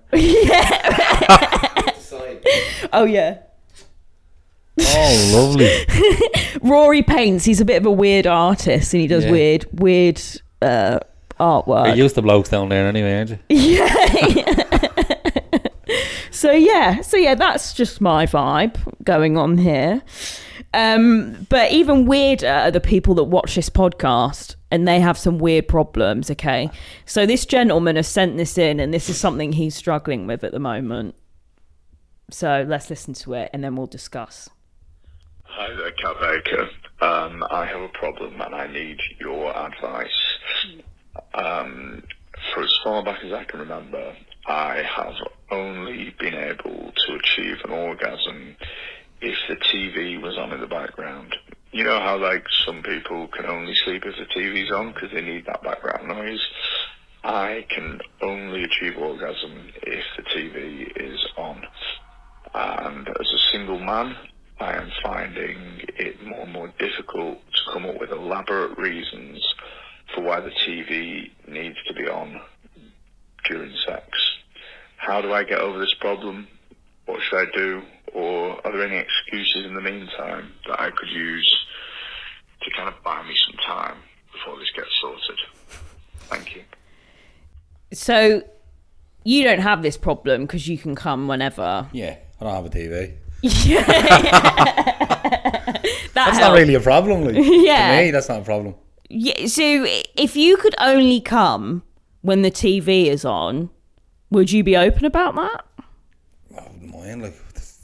Yeah. Oh, yeah. Oh, lovely. Rory paints. He's a bit of a weird artist and he does yeah. weird, weird uh, artwork. You're used to blokes down there anyway, aren't you? Yeah. So, yeah. So, yeah, that's just my vibe going on here. Um, but even weirder are the people that watch this podcast and they have some weird problems, okay? So this gentleman has sent this in and this is something he's struggling with at the moment. So let's listen to it and then we'll discuss. Hi there, Cat Baker. Um, I have a problem and I need your advice. Um, for as far back as I can remember, I have only been able to achieve an orgasm if the T V was on in the background. You know how, like, some people can only sleep if the T V's on because they need that background noise? I can only achieve orgasm if the T V is on. And as a single man, I am finding it more and more difficult to come up with elaborate reasons for why the T V needs to be on during sex. How do I get over this problem? What should I do? Or are there any excuses in the meantime that I could use to kind of buy me some time before this gets sorted? Thank you. So you don't have this problem because you can come whenever. Yeah, I don't have a T V. Yeah. that That's helps. not really a problem. Like, Yeah. To me, that's not a problem. Yeah, so if you could only come when the T V is on, would you be open about that? I wouldn't mind. Like,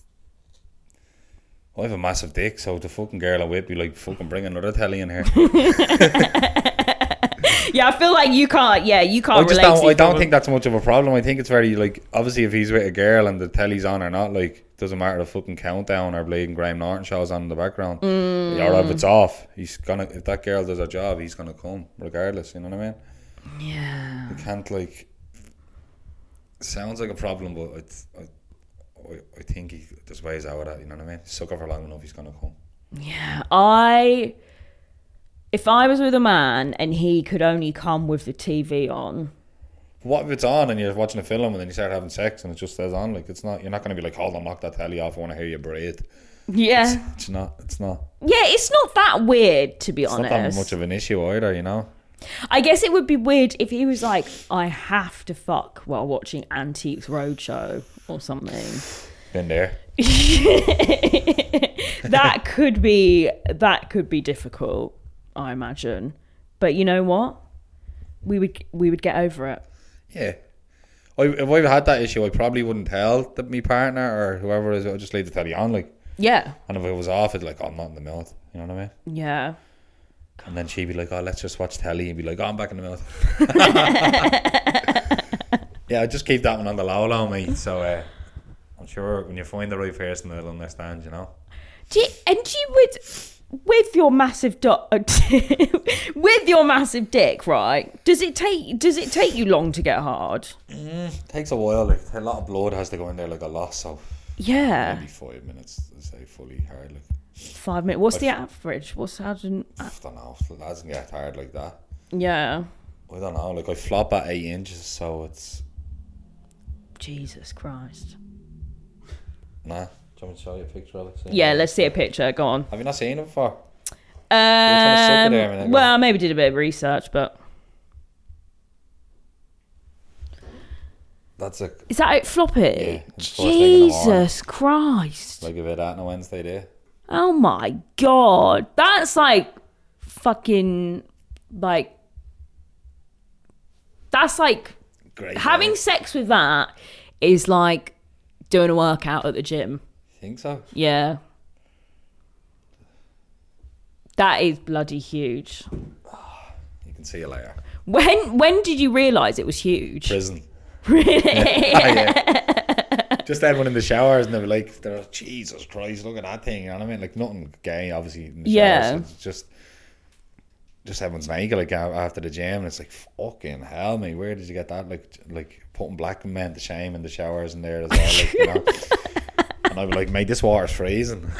I have a massive dick, so the fucking girl I'm with be like, fucking bring another telly in here. Yeah, I feel like you can't. Yeah, you can't I just relate don't. to I these don't problems. think that's much of a problem. I think it's very like obviously if he's with a girl and the telly's on or not, like doesn't matter the fucking countdown or Bleeding Graham Norton shows on in the background, Mm. or if it's off, he's gonna. If that girl does her job, he's gonna come regardless. You know what I mean? Yeah. You can't like. It sounds like a problem, but it's, I, I, I think he, there's ways out of that. You know what I mean? Suck her for long enough, he's gonna come. Yeah, I. If I was with a man and he could only come with the T V on, What if it's on and you're watching a film and then you start having sex and it just stays on? Like it's not. You're not gonna be like, hold on, knock that telly off. I want to hear you breathe. yeah, It's, it's not. It's not. yeah, it's not that weird to be It's honest. not that much of an issue either. You know. I guess it would be weird if he was like, I have to fuck while watching Antiques Roadshow or something. Been there. That could be that could be difficult, I imagine. But you know what? We would we would get over it. Yeah. I, if I had that issue, I probably wouldn't tell the, me partner or whoever it is. I'd just leave the telly on, like. Yeah. And if it was off, it'd like, oh, I'm not in the mood. You know what I mean? Yeah. And then she'd be like, oh, let's just watch telly, and be like, oh, I'm back in the mood. Yeah, I just keep that one on the low low, mate. So uh, I'm sure when you find the right person, they'll understand. You know. Do you, and do you with with your massive do- with your massive dick, right? Does it take does it take you long to get hard? Mm, takes a while. Like a lot of blood has to go in there, like a lot. So Yeah. maybe five minutes. I say fully hard. Like Five minutes. What's I the f- average? What's how do I don't know. It doesn't get hard like that. Yeah. I don't know. Like I flop at eight inches, so it's Jesus Christ. nah. Do you want me to show you a picture of it? Yeah, let's see a picture. Go on. Have you not seen it before? trying to suck it Um, there a minute ago. well, maybe did a bit of research, but That's a is that it floppy? Yeah, it's first thing in the morning. Jesus Christ. like a bit that on a Wednesday day. Oh my God. That's like fucking like that's like Great. having day. sex with that is like doing a workout at the gym. Think so? Yeah. That is bloody huge. You can see you later. When when did you realise it was huge? Prison. Really? Oh, yeah. Just everyone in the showers and they were like, they're like, Jesus Christ, look at that thing. You know what I mean? Like nothing gay, obviously. In the Yeah. showers. It's just, just everyone's naked like a- after the gym, and it's like fucking hell, mate. Where did you get that? Like, like putting black men to shame in the showers in there as well. Like, you know. And I'd be like, mate, this water's freezing.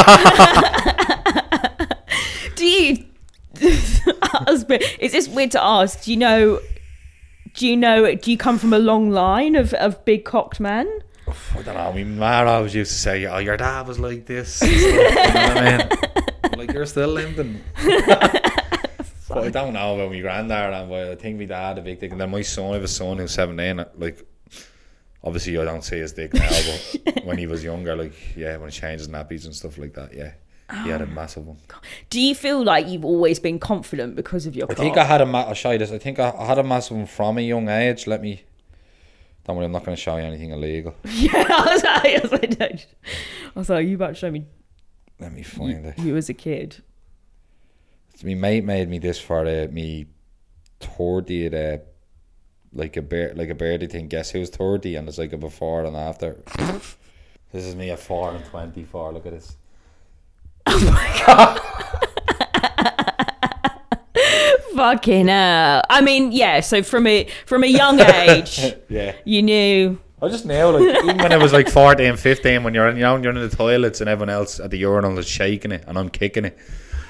Do you husband, is this weird to ask? Do you know do you know do you come from a long line of, of big cocked men? I don't know. I mean, Ma always used to say, "Oh, your dad was like this." and stuff, you know what I mean? Like you're still limping. But I don't know about my granddad, and but I think my dad had a big dick. And then my son, I have a son who's seventeen. Like, obviously, I don't see his dick now, but when he was younger, like, yeah, when he changed his nappies and stuff like that, yeah, he had a massive one. Do you feel like you've always been confident because of your I cock? think I had a. Ma- I'll show you this. I think I, I had a massive one from a young age. Let me. Don't worry, I'm not going to show you anything illegal. Yeah, I was like, I was like, don't- I was like, you about to show me Let me find it. you as a kid. My mate made me this for uh, me thirtieth, uh, like a bear, like a birthday thing. Guess who's thirty? And it's like a before and after. This is me at four and twenty-four. Look at this. Fucking hell. I mean, yeah, so from a from a young age, Yeah. you knew. I just know, like, even when I was like fourteen, fifteen, when you're in, you know, you're in the toilets and everyone else at the urinal is shaking it and I'm kicking it.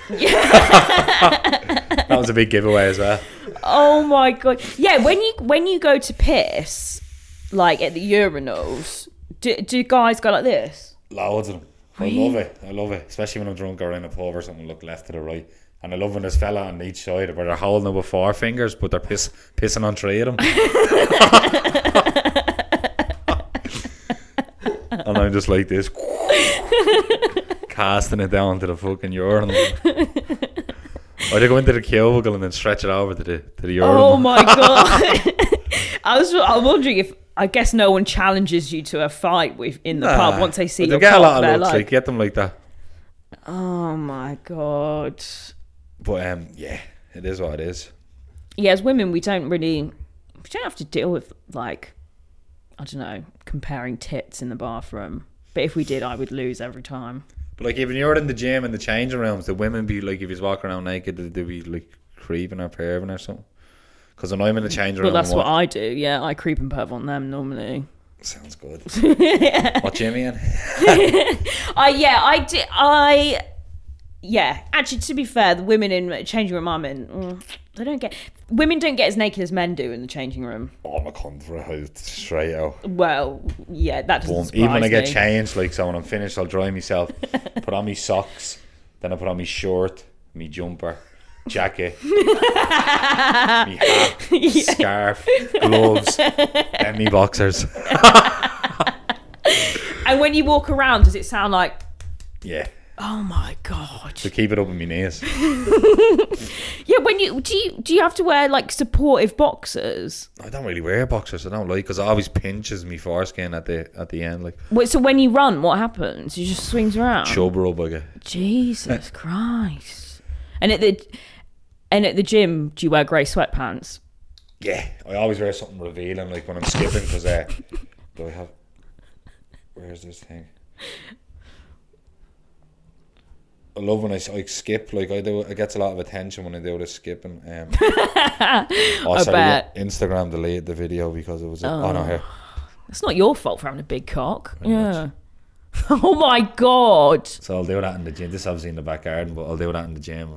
That was a big giveaway as well. Oh my god. Yeah, when you when you go to piss, like at the urinals, do, do guys go like this? Loads of them. I love it. I love it. Especially when I'm drunk or in a pub or something, look left to the right. And I love when there's fella on each side where they're holding up with four fingers, but they're piss, pissing on three of them. And I'm just like this, casting it down to the fucking urinal. Or they go into the cubicle and then stretch it over to the to the urinal. Oh my god! I was I'm wondering if I guess no one challenges you to a fight with in the Nah, pub once they see but your they get a cock. lot of They're looks, like, like, get them like that. oh my god. But um, yeah, it is what it is. Yeah, as women, we don't really we don't have to deal with like I don't know comparing tits in the bathroom. But if we did, I would lose every time. But like, if you're in the gym and the changing rooms, the women be like, if you walk around naked, they'd be like creeping or perving or something. Because when I'm in the changing room, Well, that's I'm what I do. Yeah, I creep and perv on them normally. Sounds good. What gym are you in? I yeah, I did. I yeah. Actually, to be fair, the women in changing room I'm in, mm, they don't get. Women don't get as naked as men do in the changing room. Oh, I'm a cunt for it, straight out. Well, yeah, that doesn't Boom. surprise Even when I get me. changed, like, so when I'm finished, I'll dry myself, put on my socks, then I put on my shirt, my jumper, jacket, my hat, Yeah. scarf, gloves, and my boxers. And when you walk around, does it sound like? Yeah. Oh my god! To keep it up in my knees. Yeah, when you do you do you have to wear like supportive boxers? I don't really wear boxers. I don't like, because it always pinches me foreskin at the at the end. Like, Wait, so when you run, what happens? You just swings around. chub rub, I get. Jesus Christ! And at the and at the gym, do you wear grey sweatpants? Yeah, I always wear something revealing, like when I'm skipping, because uh, do I have? Where's this thing? I love when I like skip, like I do. It gets a lot of attention when I do the skipping. Um, oh, I sorry, bet. Instagram deleted the video because it was. Oh, oh no, here. It's not your fault for having a big cock. Pretty yeah. Oh my god! So I'll do that in the gym. This is obviously in the back garden, but I'll do that in the gym.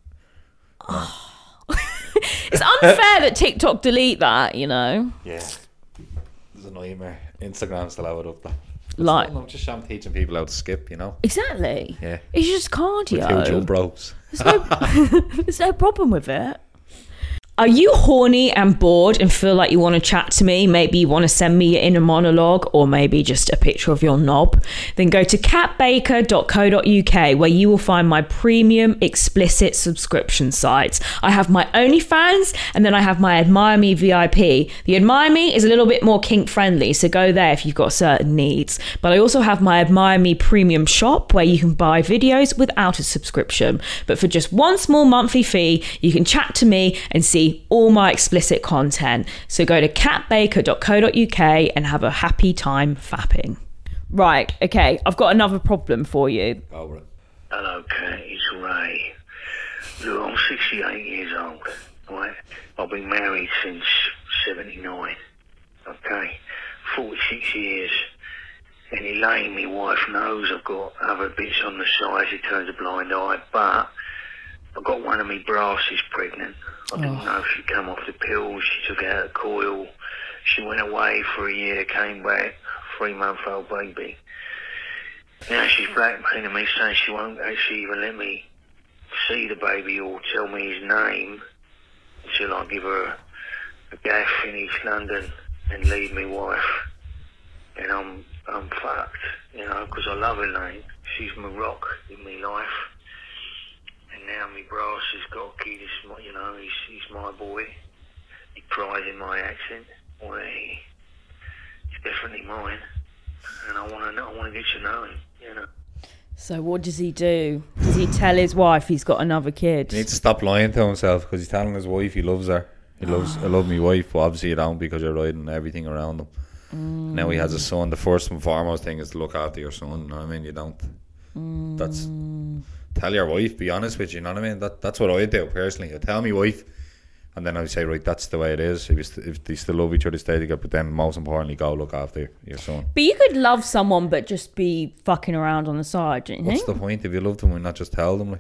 It's unfair that TikTok delete that. You know. Yeah, it's a nightmare. Instagram still have it up there. Like I'm just I'm teaching people how to skip, you know. exactly. Yeah. It's just With two cardio. jump ropes. There's no, there's no problem with it. Are you horny and bored and feel like you want to chat to me? Maybe you want to send me your inner monologue, or maybe just a picture of your knob? Then go to cat baker dot co dot uk, where you will find my premium explicit subscription sites. I have my OnlyFans, and then I have my Admire Me V I P. The Admire Me is a little bit more kink friendly, so go there if you've got certain needs. But I also have my Admire Me premium shop, where you can buy videos without a subscription. But for just one small monthly fee, you can chat to me and see all my explicit content. So go to cat baker dot co dot uk and have a happy time fapping. Right, okay, I've got another problem for you. Over it. Hello, Kat, it's Ray. Look, I'm sixty-eight years old, right? I've been married since seventy-nine, okay? forty-six years. And Elaine, my wife, knows I've got other bits on the side. She turns a blind eye, but I got one of my brasses pregnant. I didn't Oh. know if she'd come off the pills. She took out a coil. She went away for a year, came back, three-month-old baby. Now she's blackmailing me, saying she won't actually even let me see the baby or tell me his name until I give her a gaff in East London and leave me wife. And I'm I'm fucked, you know, because I love Elaine. She's my rock in my life. And now my brass has got a kid, it's my, you know, he's, he's my boy. He cries in my accent. Well, he, he's definitely mine. And I want to know, I want to get to know him, you know. So what does he do? Does he tell his wife he's got another kid? He needs to stop lying to himself, because he's telling his wife he loves her. He loves, I love my wife, but obviously you don't, because you're riding everything around him. Mm. Now he has a son. The first and foremost thing is to look after your son. You know what I mean? You don't. That's tell your wife. Be honest with you. You know what I mean? That that's what I do personally. I tell my wife And then I would say, right, that's the way it is. If, you st- if they still love each other, stay together. But then, most importantly, go look after your son. But you could love someone but just be fucking around on the side, don't you What's think? the point if you love them and not just tell them? Like,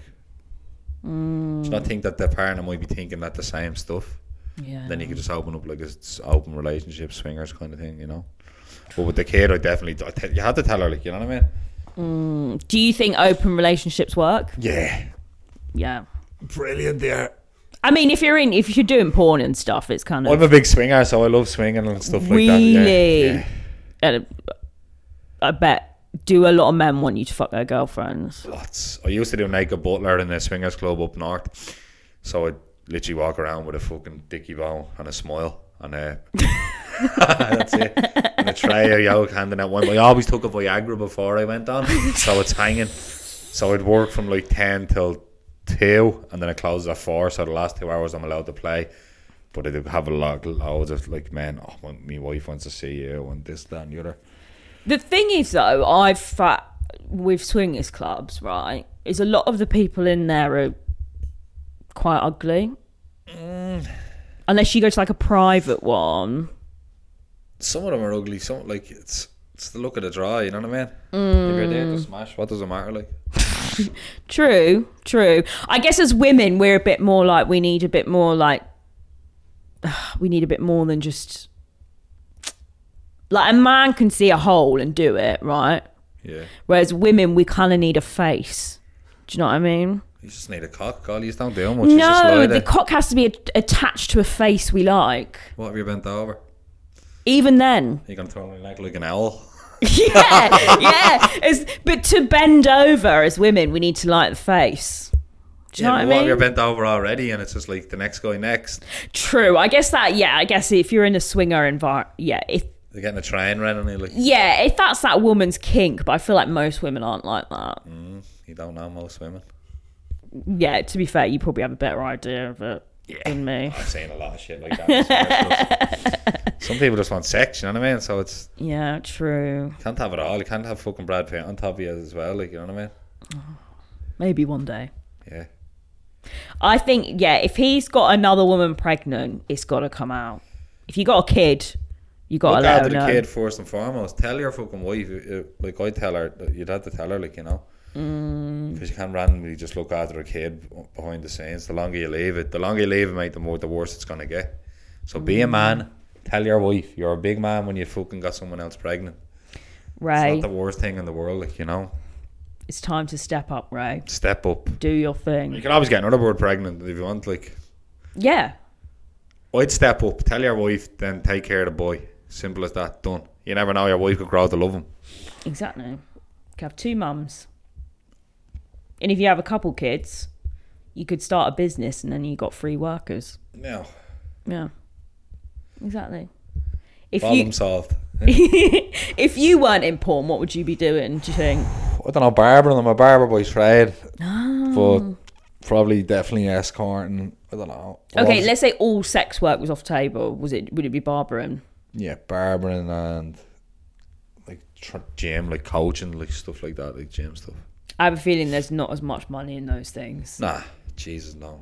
Mm. do you not think that their partner might be thinking that the same stuff? Yeah. Then you could just open up like a s- open relationship, swingers kind of thing, you know. But with the kid, I definitely I te- you had to tell her, like, you know what I mean? Do you think open relationships work? Yeah, Yeah. brilliant there. I mean, if you're in, if you're doing porn and stuff, it's kind of I'm a big swinger, so I love swinging and stuff like really. that. Yeah, yeah. And I bet do a lot of men want you to fuck their girlfriends. Lots. I used to do naked butler in a swingers club up north, so I'd literally walk around with a fucking dicky bow and a smile and uh, that's it. And a tray of yolk handing out wine. I always took a Viagra before I went on, so it's hanging. So I'd work from like ten till two, and then it closes at four. So the last two hours I'm allowed to play. But I do have a lot, loads of like men. Oh, my, my wife wants to see you, and this, that, and the other. The thing is, though, I've fa- with swingers clubs, right, is a lot of the people in there are quite ugly. Mm. Unless you go to like a private one. Some of them are ugly. Some like it's it's the look of the draw. You know what I mean? Mm. If you're there to smash, what does it matter? Like, True, true. I guess as women, we're a bit more like we need a bit more like we need a bit more than just like a man can see a hole and do it, right? yeah, Whereas women, we kind of need a face. Do you know what I mean? you just need a cock. All you don't do much. You just No, lie the there. cock has to be a- attached to a face we like. What have you bent over? Even then. You gonna throw me like like an owl? Yeah, yeah. It's, but to bend over as women, we need to like the face. Do you Yeah, know but what I what if mean? you're bent over already and it's just like the next guy next? True. I guess that, yeah, I guess if you're in a swinger environment, yeah, if They're getting a train ran and you're like, yeah, if that's that woman's kink, but I feel like most women aren't like that. mm, you don't know most women. Yeah, to be fair, you probably have a better idea of it than me. I've seen a lot of shit like that. Some people just want sex, you know what I mean? So it's Yeah, true. you can't have it all. You can't have fucking Brad Pitt on top of you as well, like, you know what I mean? Maybe one day. Yeah. I think, yeah, if he's got another woman pregnant, it's got to come out. If you got a kid, you got to Look let after her the know. kid first and foremost. Tell your fucking wife, uh, like I tell her, you'd have to tell her, like, you know, because you can't randomly just look after a kid behind the scenes. The longer you leave it, the longer you leave it, mate, the more the worse it's gonna get. So be a man. Tell your wife you're a big man when you fucking got someone else pregnant. It's Ray, not the worst thing in the world, like, you know. it's time to step up, Ray. Step up. Do your You thing. can always get another bird pregnant if you want. Like, Yeah. I'd step up. Tell your wife, then take care of the boy. Simple as that. Done. You never know, your wife could grow to love him. Exactly. You could have two mums. And if you have a couple kids, you could start a business and then you got free workers. No. Yeah. Exactly. If Problem you solved. if you weren't in porn, what would you be doing, do you think? I don't know, barbering. I'm a barber by trade. Oh. But probably definitely escorting. I don't know. Okay, Well, let's say all sex work was off the table. Was it would it be barbering? yeah, barbering and like tr- gym, like coaching, like stuff like that, like gym stuff. I have a feeling there's not as much money in those things. Nah, Jesus, no.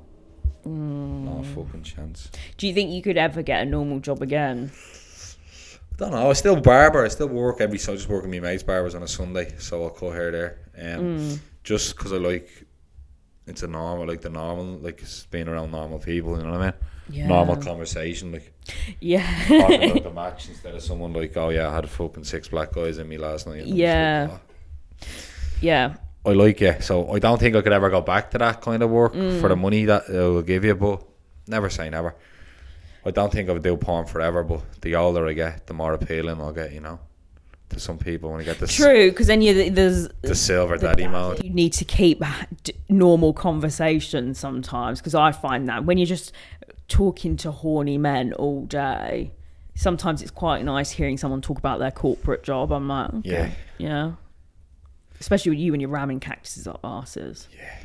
No fucking chance. Do you think you could ever get a normal job again? I don't know. I still barber. I still work every. So I just work with my mates' barbers on a Sunday, so I'll cut hair there. Um, just because I like it's a normal, like the normal, like it's being around normal people. You know what I mean? Yeah. Normal conversation, like Yeah. talking about the match instead of someone like, oh yeah, I had fucking six black guys in me last night. And I'm just Yeah. like, oh. Yeah. I like it, so I don't think I could ever go back to that kind of work Mm. for the money that it will give you, but never say never. I don't think I would do porn forever, but the older I get, the more appealing I'll get, you know, to some people when I get this True, because then you there's the silver daddy mode. you need to keep d- normal conversation sometimes, because I find that when you're just talking to horny men all day, sometimes it's quite nice hearing someone talk about their corporate job. I'm like, okay, Yeah. yeah. Especially with you when you're ramming cactuses up arses.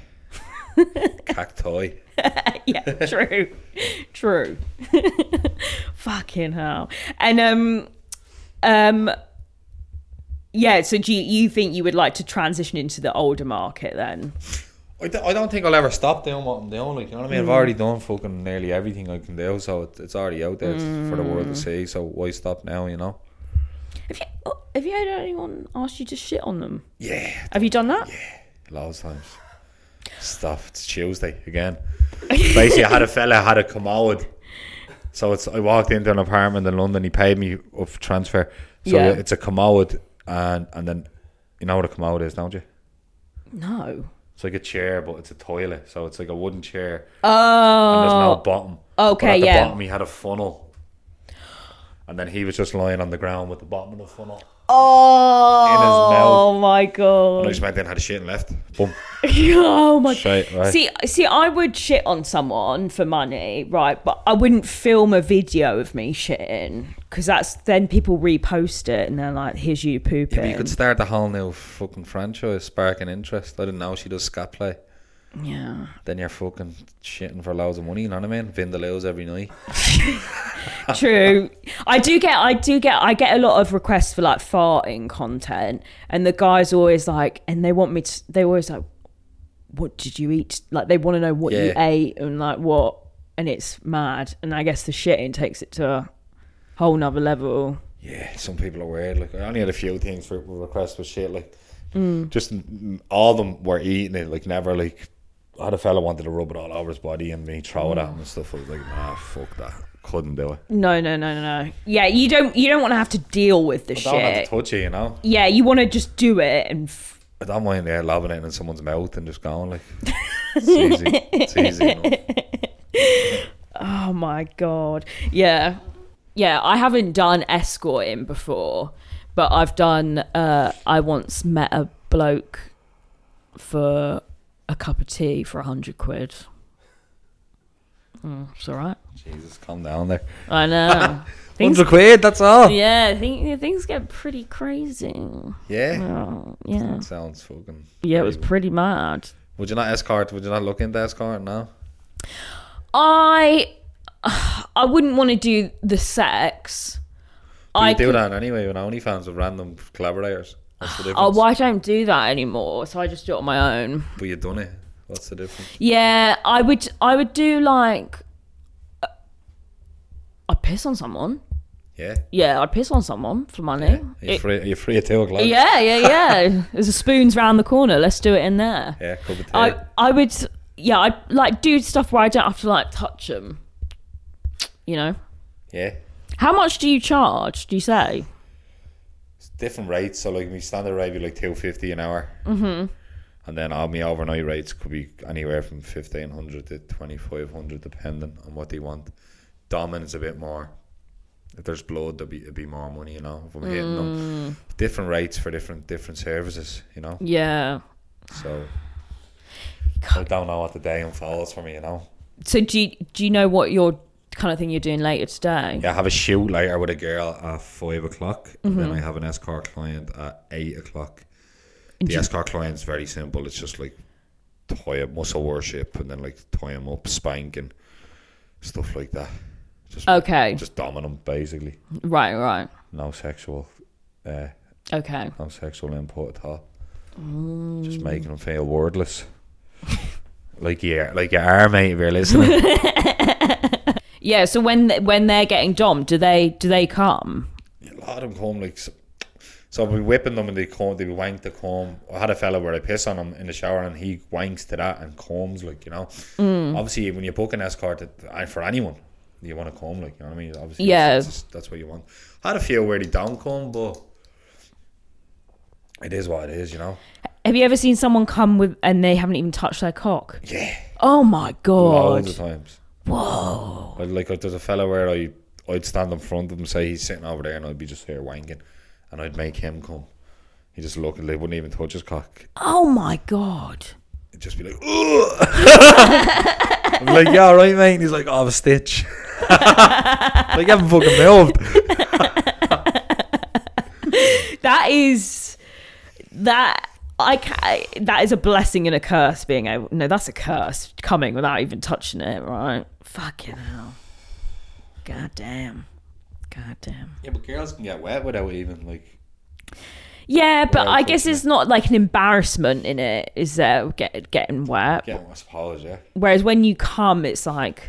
Cacti. Yeah, true, true. Fucking hell. And um, um, yeah. So do you, you think you would like to transition into the older market then? I, d- I don't think I'll ever stop doing what I'm doing. Like, you know what I mean? I've already done fucking nearly everything I can do, so it, it's already out there mm. for the world to see. So why stop now? You know. Have you have you had anyone ask you to shit on them? Yeah. Have you done that? Yeah, loads of times. Stuff. It's Tuesday again. Basically, I had a fella had a commode. So it's I walked into an apartment in London. He paid me up for transfer. So yeah. it's a commode, and and then you know what a commode is, don't you? No. It's like a chair, but it's a toilet. So it's like a wooden chair. Oh. And there's no bottom. Okay, but at the yeah. bottom, he had a funnel. And then he was just lying on the ground with the bottom of the funnel. Oh. In his mouth. Oh my god. And I just went in, had a shit and left. Boom. Oh my Straight, right. See, see, I would shit on someone for money, right? But I wouldn't film a video of me shitting because that's then people repost it and they're like, "Here's you pooping." Yeah, but you could start a whole new fucking franchise, sparking interest. I didn't know she does scat play. Yeah. Then you're fucking shitting for loads of money. You know what I mean? Vindaloos every night. True. I do get, I do get, I get a lot of requests for like farting content, and the guys always like, and they want me to, they always like, what did you eat? Like they want to know what yeah. you ate and like what, and it's mad. And I guess the shitting takes it to a whole nother level. Yeah, some people are weird. Like I only had a few things for requests with shit. Like mm. just all of them were eating it. Like never like. I had a fella wanted to rub it all over his body and me throw it at him and stuff. I was like, nah, fuck that. Couldn't do it. No, no, no, no, no. Yeah, you don't. You don't want to have to deal with the I shit. don't have to touch it, you know. Yeah, you want to just do it and. F- I don't mind there loving it in someone's mouth and just going like. It's easy. It's easy enough. Oh my god. Yeah, yeah. I haven't done escorting before, but I've done. Uh, I once met a bloke for a cup of tea for a hundred quid. Mm, it's all right. Jesus, calm down there. I know. Things, hundred quid, that's all. Yeah, I think things get pretty crazy. Yeah. Oh, yeah. That sounds fucking. Yeah, it was crazy. pretty mad. Would you not escort? Would you not look into escort now? I, I wouldn't want to do the sex. But I you do could, that anyway with OnlyFans with random collaborators. What's the difference? Oh, well, I don't do that anymore, so I just do it on my own. But you've done it. What's the difference? Yeah, I would. I would do like. Uh, I'd piss on someone. Yeah. Yeah, I'd piss on someone for money. Yeah. Are you It- free? Are you free at two o'clock? yeah, yeah, yeah. There's a spoons round the corner. Let's do it in there. Yeah. Cup of tea. I I would. Yeah, I'd like do stuff where I don't have to like touch them. You know. yeah. How much do you charge? Do you say? It's different rates. So like my standard rate would be like two fifty an hour. Mm-hmm. And then all my overnight rates could be anywhere from fifteen hundred to twenty five hundred, depending on what they want. Dominance a bit more. If there's blood, there'll be it'll be more money. You know, if I'm hitting Mm. them, different rates for different different services. You know. Yeah. So I don't know what the day unfolds for me. You know. So do you, do you know what your kind of thing you're doing later today? Yeah, I have a shoot later with a girl at five o'clock, and Mm-hmm. then I have an escort client at eight o'clock. And The do you- escort client's very simple. It's just like tie up muscle worship and then like tie him up, spanking, stuff like that. Just Okay. just dominant basically. Right, right. No sexual, uh, Okay. no sexual input at all. Just making them feel wordless. like you, like you are, mate. If you're listening. Yeah. So when when they're getting dom, do they do they come? A lot of them come like so, so I'll be whipping them and they come, they be wank the comb. I had a fella where I piss on him in the shower and he wanks to that and combs, like, you know. Mm. Obviously when you book an escort it, and for anyone you want to comb, like, you know what I mean. Obviously Yeah. that's, that's, that's what you want. I had a few where they don't come, but it is what it is, you know. Have you ever seen someone come with and they haven't even touched their cock? Yeah, Oh my god! loads of times. Whoa! I'd, like there's a fella where I I'd stand in front of him, say he's sitting over there, and I'd be just here wanking, and I'd make him come. He just look, they wouldn't even touch his cock. Oh my god! He'd just be like, ugh. I'm like, yeah, all right, mate. And he's like, oh, I have a stitch. Like, you haven't fucking moved. That is that I ca that is a blessing and a curse. Being able, no, that's a curse coming without even touching it, right? Fucking hell! God damn! God damn! Yeah, but girls can get wet without even like. Yeah, but Without I guess touching it's it. not like an embarrassment in it, is there? Get, getting wet. Yeah, I suppose, yeah. Whereas when you come, it's like,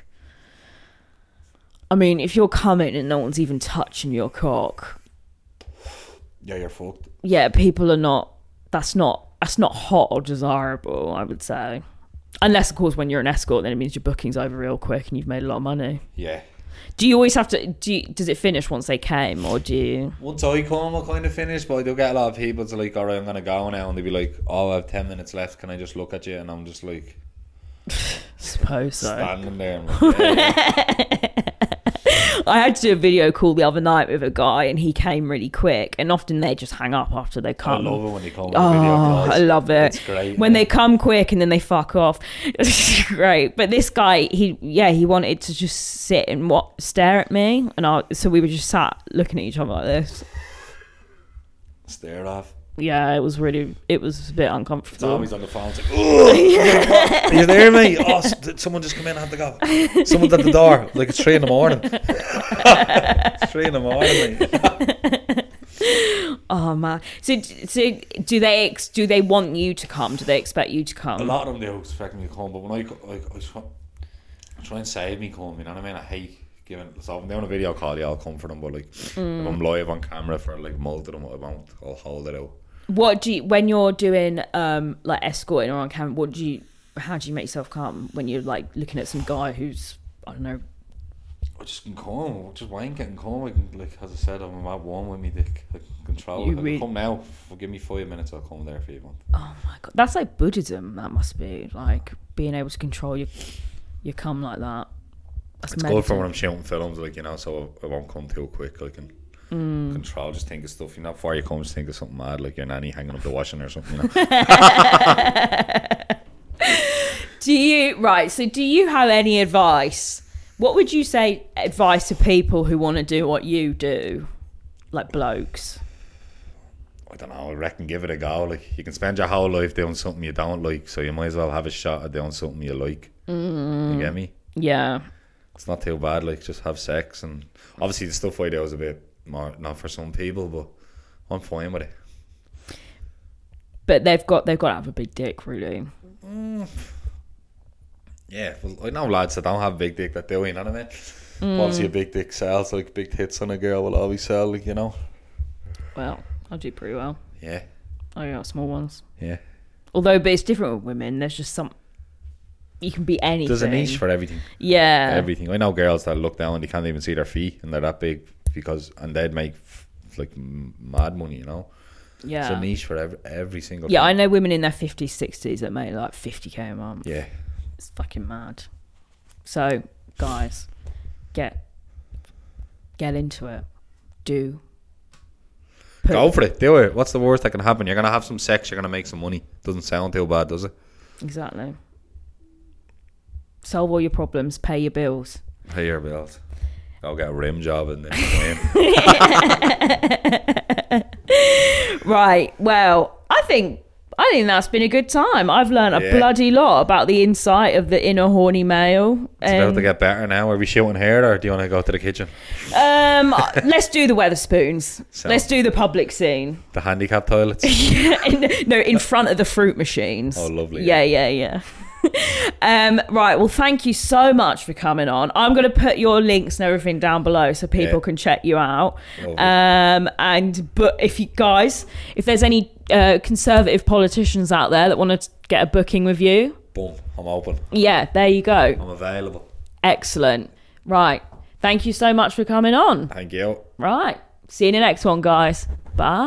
I mean, if you're coming and no one's even touching your cock, Yeah, you're fucked. yeah, people are not. That's not. That's not hot or desirable, I would say. Unless, of course, when you're an escort, then it means your booking's over real quick and you've made a lot of money. Yeah. Do you always have to? Do you, does it finish once they came, or do you? Once I come, I'll kind of finish, but I do get a lot of people to like, alright, I'm going to go now, and they'll be like, oh, I have ten minutes left, can I just look at you? And I'm just like, Suppose so. standing there. And like, yeah, yeah. I had to do a video call the other night with a guy, and he came really quick. And often they just hang up after they I come. love it when you come with Oh, video calls. I love it. It's great. When yeah. they come quick and then they fuck off. It's great. But this guy, he yeah, he wanted to just sit and what stare at me, and I so we were just sat looking at each other like this. Stare off. Yeah, it was really, it was a bit It's uncomfortable. always on the phone. It's like, "Ugh." Are you there, mate? Oh, s- did someone just come in? I have to go. Someone's at the door. Like, it's three in the morning. It's three in the morning, mate. Oh man. So, so do they ex- do they want you to come? Do they expect you to come? A lot of them do expect me to come, but when I, co- like, I try, I try and save me come, you know what I mean? I hate giving, so if I'm doing a video call, yeah, I'll come for them, but like, Mm. if I'm live on camera for like most of them, I won't, I'll hold it out. What do you, when you're doing um like escorting or on camera, what do you, how do you make yourself calm when you're like looking at some guy who's, I don't know, I just can come, just wank it and come. I can, like, as I said, I'm at one with me dick. I can control You it. I can re- come now. Well, give me five minutes, I'll come there for you. Man. oh my god, that's like Buddhism. That must be like being able to control your your cum like that. That's It's good for when meditative. I'm shooting films, like, you know, so I, I won't come too quick. I can Mm. control, just think of stuff, you know, before you come, just think of something mad, like your nanny hanging up the washing or something, you know. Do you, right, so do you have any advice? What would you say advice to people who want to do what you do? Like blokes. I don't know, I reckon give it a go. Like, you can spend your whole life doing something you don't like, so you might as well have a shot at doing something you like. Mm. You get me? Yeah. It's not too bad, like, just have sex. And obviously the stuff I do is a bit more, not for some people, but I'm fine with it. But they've got they've got to have a big dick, really. Yeah, well, I know lads that don't have big dick that do, you know what I mean? But obviously a big dick sells, like big tits on a girl will always sell, like, you know? Well, I do pretty well. Yeah, I got small ones. yeah. Although, but it's different with women. There's just some. You can be anything. There's a niche for everything. Yeah. Everything. I know girls that look down and they can't even see their feet and they're that big because, and they'd make f- like m- mad money, you know? Yeah. It's a niche for every, every single Yeah, I thing. know women in their fifties, sixties that make like fifty k a month. Yeah. It's fucking mad. So, guys, get get into it. Do. Put- Go for it. Do it. What's the worst that can happen? You're going to have some sex, you're going to make some money. Doesn't sound too bad, does it? Exactly. Solve all your problems, pay your bills. Pay your bills. Go get a rim job and then win. Right. Well, I think I think that's been a good time. I've learned a Yeah. bloody lot about the insight of the inner horny male. It's about Um, to get better now. Are we shooting here or do you want to go to the kitchen? um, let's do the Weatherspoons. So- Let's do the public scene. The handicap toilets? in, no, in front of the fruit machines. Oh, lovely. Yeah, yeah, yeah. um, right. Well, thank you so much for coming on. I'm going to put your links and everything down below so people Yeah. can check you out. Lovely. Um, and but if you guys, if there's any uh, conservative politicians out there that want to get a booking with you, Boom. I'm open. yeah, there you go. I'm available. Excellent. Right. Thank you so much for coming on. Thank you. Right. See you in the next one, guys. Bye.